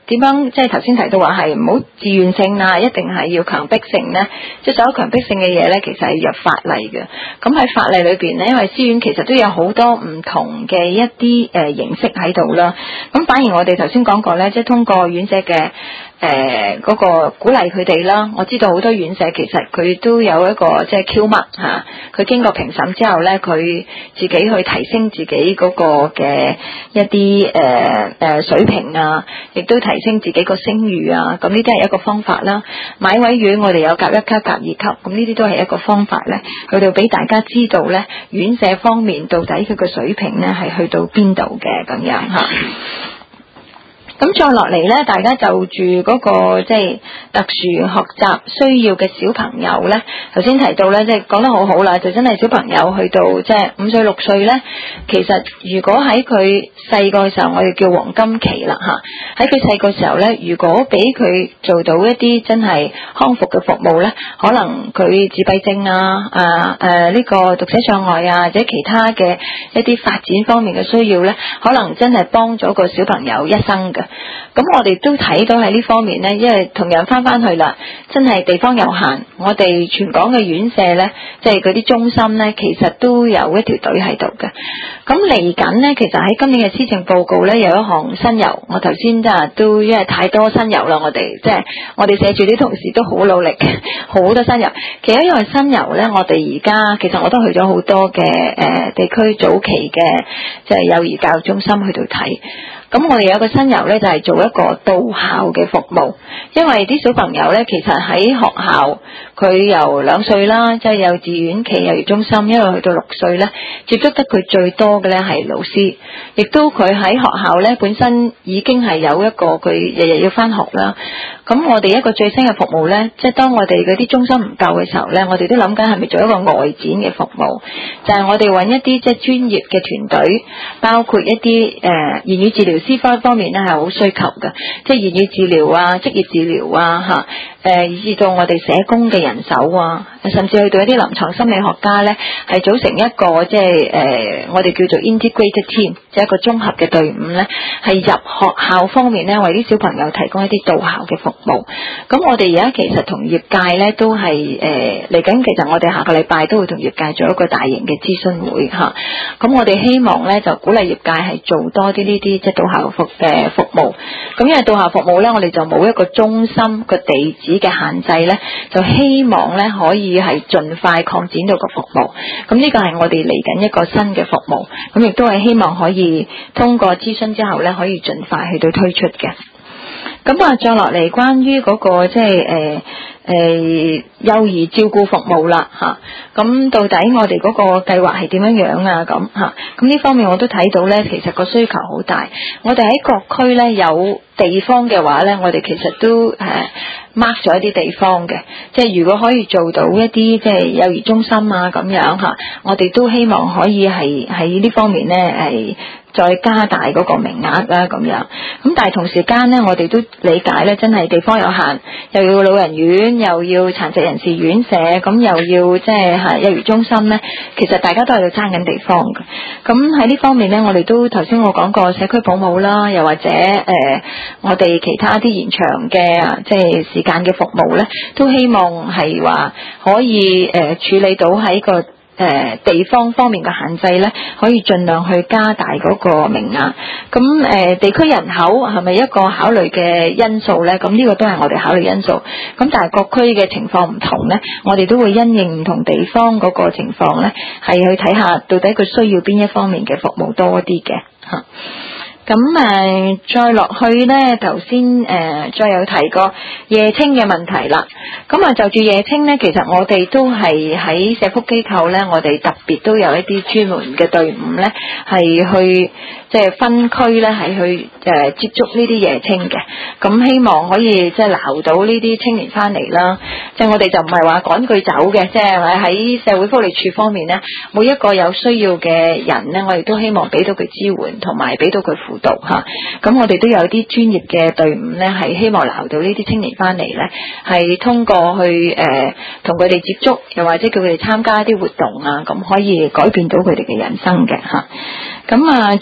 點樣即係頭先提到話係唔好自願性啊，一定係要強迫性咧，即係所有強迫性嘅嘢咧，其實係入法例嘅。咁喺法例裏邊咧，因為私院其實都有好多唔同嘅一啲誒、呃、形式喺度啦。咁反而我哋頭先講過咧，即係通過院舍嘅誒嗰個鼓勵佢哋啦。我知道好多院舍其實佢都有一個即係 Q 嘜嚇，佢經過評審之後咧，佢自己去提升自己嗰個嘅一啲誒誒水平啊，亦都提升自己個聲譽啊，咁呢啲係一個方法啦。買位院我哋有甲一級、甲二級，咁呢啲都係一個方法咧，去到俾大家知道咧，院舍方面到底佢個水平咧係去到邊度嘅咁樣嚇。咁再落嚟咧，大家就住嗰個即係特殊學習需要嘅小朋友咧，頭先提到咧，即係講得好好啦，就真係小朋友去到即係五歲六歲咧，其實如果喺佢細個嘅時候，我哋叫黃金期啦嚇，喺佢細個時候咧，如果俾佢做到一啲真係康復嘅服務咧，可能佢自閉症啊、啊誒呢個讀寫障礙啊，或者其他嘅一啲發展方面嘅需要咧，可能真係幫咗個小朋友一生嘅。咁我哋都睇到喺呢方面呢，因為同樣翻翻去啦，真係地方有限，我哋全港嘅院舍呢，即係嗰啲中心呢，其實都有一條隊喺度嘅。咁嚟緊呢，其實喺今年嘅施政報告呢，有一項新猷，我頭先真係都因為太多新猷啦，我哋即係我哋社署啲同事都好努力，好多新猷。其實因為新猷呢，我哋而家其實我都去咗好多嘅誒、呃、地區早期嘅即係幼兒教育中心去到睇。咁我哋有個新猷咧，就係做一個到校嘅服務，因為啲小朋友咧，其實喺學校佢由兩歲啦，即係幼稚園暨幼兒中心，一路去到六歲咧，接觸得佢最多嘅咧係老師，亦都佢喺學校咧本身已經係有一個佢日日要返學啦。咁我哋一個最新嘅服務咧，即係當我哋嗰啲中心唔夠嘅時候咧，我哋都諗緊係咪做一個外展嘅服務，就係、是、我哋揾一啲即係專業嘅團隊，包括一啲誒、呃、言語治療師方方面咧係好需求嘅，即係言語治療啊、職業治療啊嚇。誒，以至到我哋社工嘅人手啊，甚至去到一啲臨床心理學家咧，係組成一個即係誒，我哋叫做 integrated team，即係一個綜合嘅隊伍咧，係入學校方面咧，為啲小朋友提供一啲到校嘅服務。咁我哋而家其實同業界咧都係誒嚟緊，其實我哋下個禮拜都會同業界做一個大型嘅諮詢會嚇。咁我哋希望咧就鼓勵業界係做多啲呢啲即係到校服嘅服務。咁因為到校服務咧，我哋就冇一個中心個地址嘅限制咧，就希望咧可以係盡快擴展到個服務。咁呢個係我哋嚟緊一個新嘅服務，咁亦都係希望可以通過諮詢之後咧，可以盡快去到推出嘅。咁啊，再落嚟關於嗰個即係誒誒幼兒照顧服務啦嚇，咁到底我哋嗰個計劃係點樣樣啊？咁嚇，咁呢方面我都睇到咧，其實個需求好大。我哋喺各區咧有地方嘅話咧，我哋其實都誒 mark 咗一啲地方嘅，即係如果可以做到一啲即係幼兒中心啊咁樣嚇，我哋都希望可以係喺呢方面咧係再加大嗰個名額啦咁樣。咁但係同時間咧，我哋都理解咧，真係地方有限，又要老人院，又要殘疾人士院舍，咁又要即係係幼兒中心咧，其實大家都係度爭緊地方嘅。咁喺呢方面咧，我哋都頭先我講過社區保姆啦，又或者誒、呃、我哋其他啲延長嘅即係時間嘅服務咧，都希望係話可以誒、呃、處理到喺個誒、呃、地方方面嘅限制咧，可以盡量去加大嗰個名額。咁誒、呃、地區人口係咪一個考慮嘅因素咧？咁呢個都係我哋考慮因素。咁但係各區嘅情況唔同咧，我哋都會因應唔同地方嗰個情況咧，係去睇下到底佢需要邊一方面嘅服務多啲嘅嚇。咁誒、呃，再落去咧，頭先誒再有提過夜青嘅問題啦。咁啊，就住夜青咧，其實我哋都係喺社福機構咧，我哋特別都有一啲專門嘅隊伍咧，係去即係、就是、分區咧，係去誒、呃、接觸呢啲夜青嘅。咁希望可以即係撈到呢啲青年翻嚟啦。即、就、係、是、我哋就唔係話趕佢走嘅，即係喺社會福利署方面咧，每一個有需要嘅人咧，我哋都希望俾到佢支援，同埋俾到佢輔導嚇。咁我哋都有啲專業嘅隊伍咧，係希望撈到呢啲青年翻嚟咧，係通過去誒同佢哋接觸，又或者叫佢哋參加一啲活動啊，咁可以改變到佢哋嘅人生嘅嚇。咁啊，再落嚟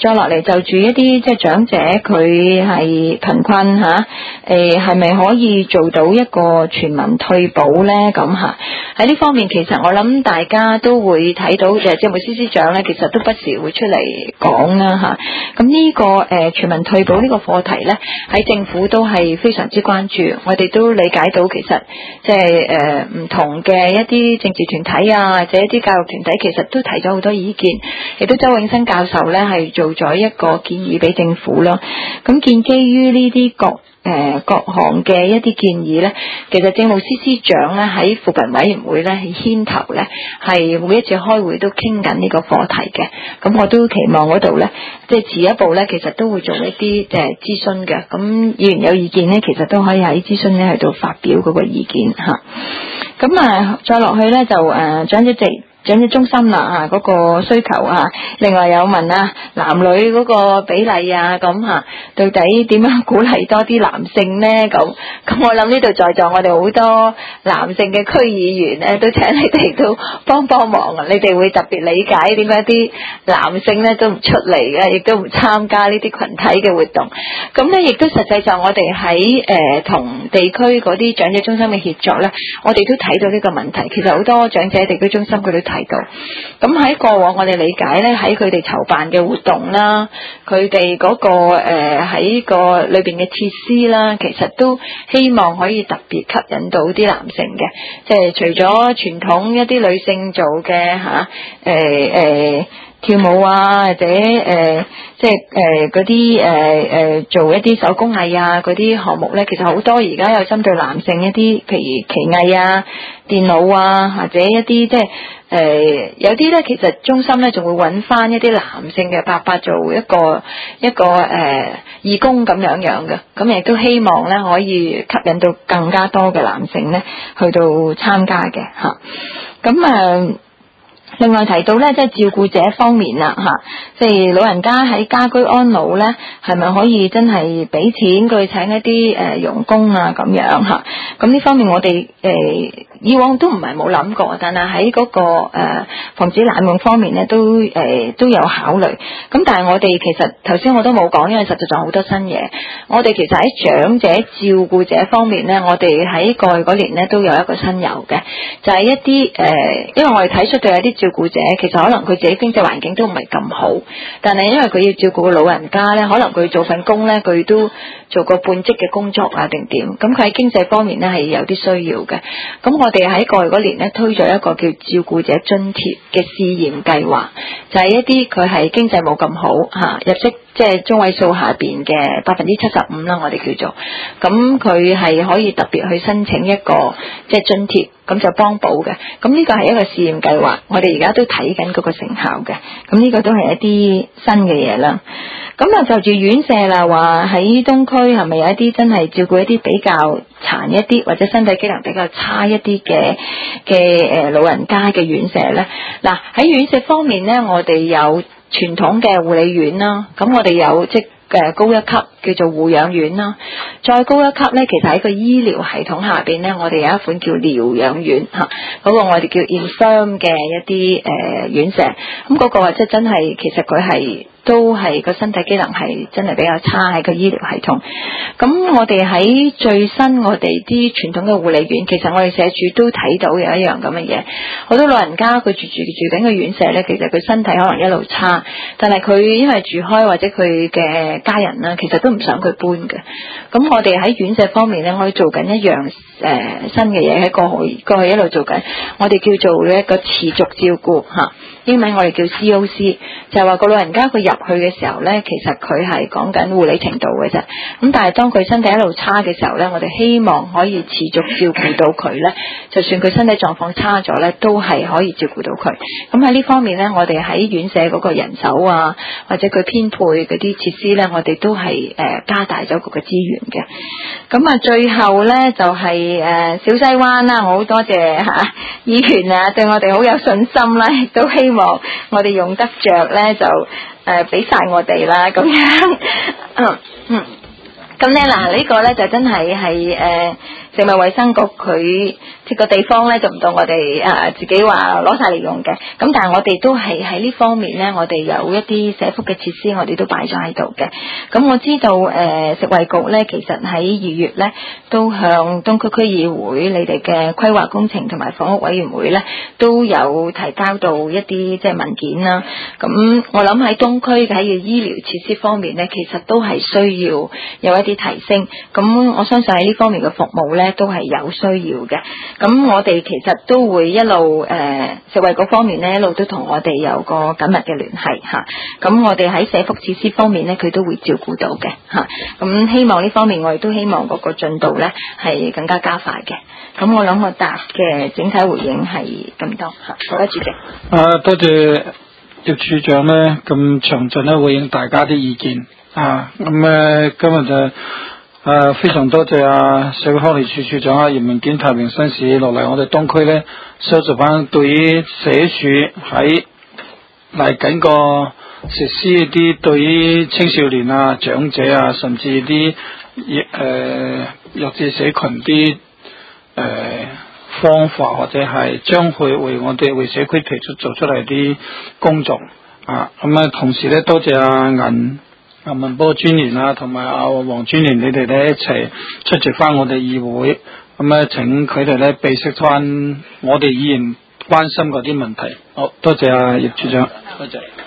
誒就住一啲即係長者佢係貧困嚇，誒係咪可以做到一個全民退保咧？咁嚇喺呢方面，其實我諗大家都會睇到，誒政務司司長咧，其實都不時會出嚟講啦嚇。咁呢個誒全民退保呢個課題咧，喺政府都係非常之關注。我哋都理解到，其實即係誒唔同嘅一啲政治團體啊，或者一啲教育團體，其實都提咗好多意見，亦都周永新教授咧係做咗一個建議俾政府咯。咁建基於呢啲各誒、呃、各項嘅一啲建議咧，其實政務司司長咧喺扶貧委員會咧係牽頭咧，係每一次開會都傾緊呢個課題嘅。咁我都期望嗰度咧，即係遲一步咧，其實都會做一啲誒諮詢嘅。咁議員有意見咧，其實都可以喺諮詢咧喺度發表嗰個意見嚇。咁啊，再落去咧就誒、呃、長者席。長者中心啦啊，嗰個需求啊，另外有問啊，男女嗰個比例啊，咁吓，到底點樣鼓勵多啲男性呢？咁咁我諗呢度在座我哋好多男性嘅區議員咧，都請你哋都幫幫忙啊！你哋會特別理解點解啲男性咧都唔出嚟嘅，亦都唔參加呢啲群體嘅活動。咁咧亦都實際上我哋喺誒同地區嗰啲長者中心嘅協作咧，我哋都睇到呢個問題。其實好多長者地區中心佢都提到，咁喺過往我哋理解咧，喺佢哋籌辦嘅活動啦，佢哋嗰個誒喺個裏邊嘅設施啦，其實都希望可以特別吸引到啲男性嘅，即係除咗傳統一啲女性做嘅吓，誒誒跳舞啊，或者誒即係誒嗰啲誒誒做一啲手工藝啊嗰啲項目咧，其實好多而家有針對男性一啲，譬如棋藝啊、電腦啊，或者一啲即係。誒、呃、有啲咧，其實中心咧仲會揾翻一啲男性嘅伯伯做一個一個誒、呃、義工咁樣樣嘅，咁亦都希望咧可以吸引到更加多嘅男性咧去到參加嘅嚇。咁啊、呃，另外提到咧，即係照顧者方面啦嚇，即係老人家喺家居安老咧，係咪可以真係俾錢佢請一啲誒傭工啊咁樣嚇？咁呢方面我哋誒。呃以往都唔係冇諗過，但係喺嗰個誒、呃、防止濫用方面咧，都誒、呃、都有考慮。咁但係我哋其實頭先我都冇講，因為實在仲有好多新嘢。我哋其實喺長者照顧者方面咧，我哋喺過去嗰年咧都有一個新猷嘅，就係、是、一啲誒、呃，因為我哋睇出對有啲照顧者，其實可能佢自己經濟環境都唔係咁好，但係因為佢要照顧個老人家咧，可能佢做份工咧，佢都做過半職嘅工作啊定點，咁佢喺經濟方面咧係有啲需要嘅。咁我我哋喺過去嗰年咧推咗一個叫照顧者津貼嘅試驗計劃，就係、是、一啲佢係經濟冇咁好吓，入息即係中位數下邊嘅百分之七十五啦，我哋叫做，咁佢係可以特別去申請一個即係津貼，咁就幫補嘅。咁呢個係一個試驗計劃，我哋而家都睇緊嗰個成效嘅。咁呢個都係一啲新嘅嘢啦。咁啊就住院舍啦，話喺東區係咪有一啲真係照顧一啲比較殘一啲或者身體機能比較差一啲嘅嘅誒老人家嘅院舍咧？嗱喺院舍方面咧，我哋有傳統嘅護理院啦，咁我哋有即誒高一級叫做護養院啦，再高一級咧，其實喺個醫療系統下邊咧，我哋有一款叫療養院嚇，嗰、那個我哋叫 infirm 嘅一啲誒、呃、院舍，咁、那、嗰個即係真係其實佢係。都係個身體機能係真係比較差喺個醫療系統。咁我哋喺最新我哋啲傳統嘅護理院，其實我哋社署都睇到有一樣咁嘅嘢。好多老人家佢住住住緊嘅院舍咧，其實佢身體可能一路差，但係佢因為住開或者佢嘅家人啦，其實都唔想佢搬嘅。咁我哋喺院舍方面咧，我哋做緊一樣誒、呃、新嘅嘢喺過去過去一路做緊，我哋叫做一個持續照顧嚇。英文我哋叫 C O C， 就係話個老人家佢入去嘅時候咧，其實佢係講緊護理程度嘅啫。咁但係當佢身體一路差嘅時候咧，我哋希望可以持續照顧到佢咧，就算佢身體狀況差咗咧，都係可以照顧到佢。咁喺呢方面咧，我哋喺院舍嗰個人手啊，或者佢編配嗰啲設施咧，我哋都係誒、呃、加大咗佢嘅資源嘅。咁啊，最後咧就係、是、誒、呃、小西灣啦，我好多謝嚇、啊、議員啊，對我哋好有信心啦，亦都希望我哋用得着咧就誒俾晒我哋啦咁樣。嗯嗯。咁咧嗱，呢個咧就真係係誒食物衛生局佢即個地方咧就唔到我哋啊自己話攞晒嚟用嘅，咁但係我哋都係喺呢方面咧，我哋有一啲社福嘅設施，我哋都擺咗喺度嘅。咁我知道誒、呃、食衛局咧，其實喺二月咧都向東區區議會你哋嘅規劃工程同埋房屋委員會咧都有提交到一啲即係文件啦。咁我諗喺東區嘅喺醫療設施方面咧，其實都係需要有一啲提升。咁我相信喺呢方面嘅服務咧都係有需要嘅。咁我哋其實都會一路誒、呃、食衛局方面咧一路都同我哋有個緊密嘅聯繫嚇。咁我哋喺社福設施方面咧，佢都會照顧到嘅嚇。咁希望呢方面我哋都希望嗰個進度咧係更加加快嘅。咁我諗我答嘅整體回應係咁多嚇。好啦，主席。 啊，多謝葉處長咧咁詳盡咧回應大家啲意見啊。咁誒今日就誒、啊、非常多謝啊社會福利署署長啊葉文堅太平紳士落嚟我哋東區咧，收集翻對於社署喺嚟緊個實施一啲對於青少年啊、長者啊，甚至啲誒弱智社群啲誒、呃、方法，或者係將佢為我哋為社區提出做出嚟啲工作啊。咁啊，同時咧多謝阿銀阿文波專員啊，同埋阿黃專員，你哋咧一齊出席翻我哋議會，咁咧請佢哋咧備悉翻我哋議員關心嗰啲問題。好多謝阿葉處長，多謝。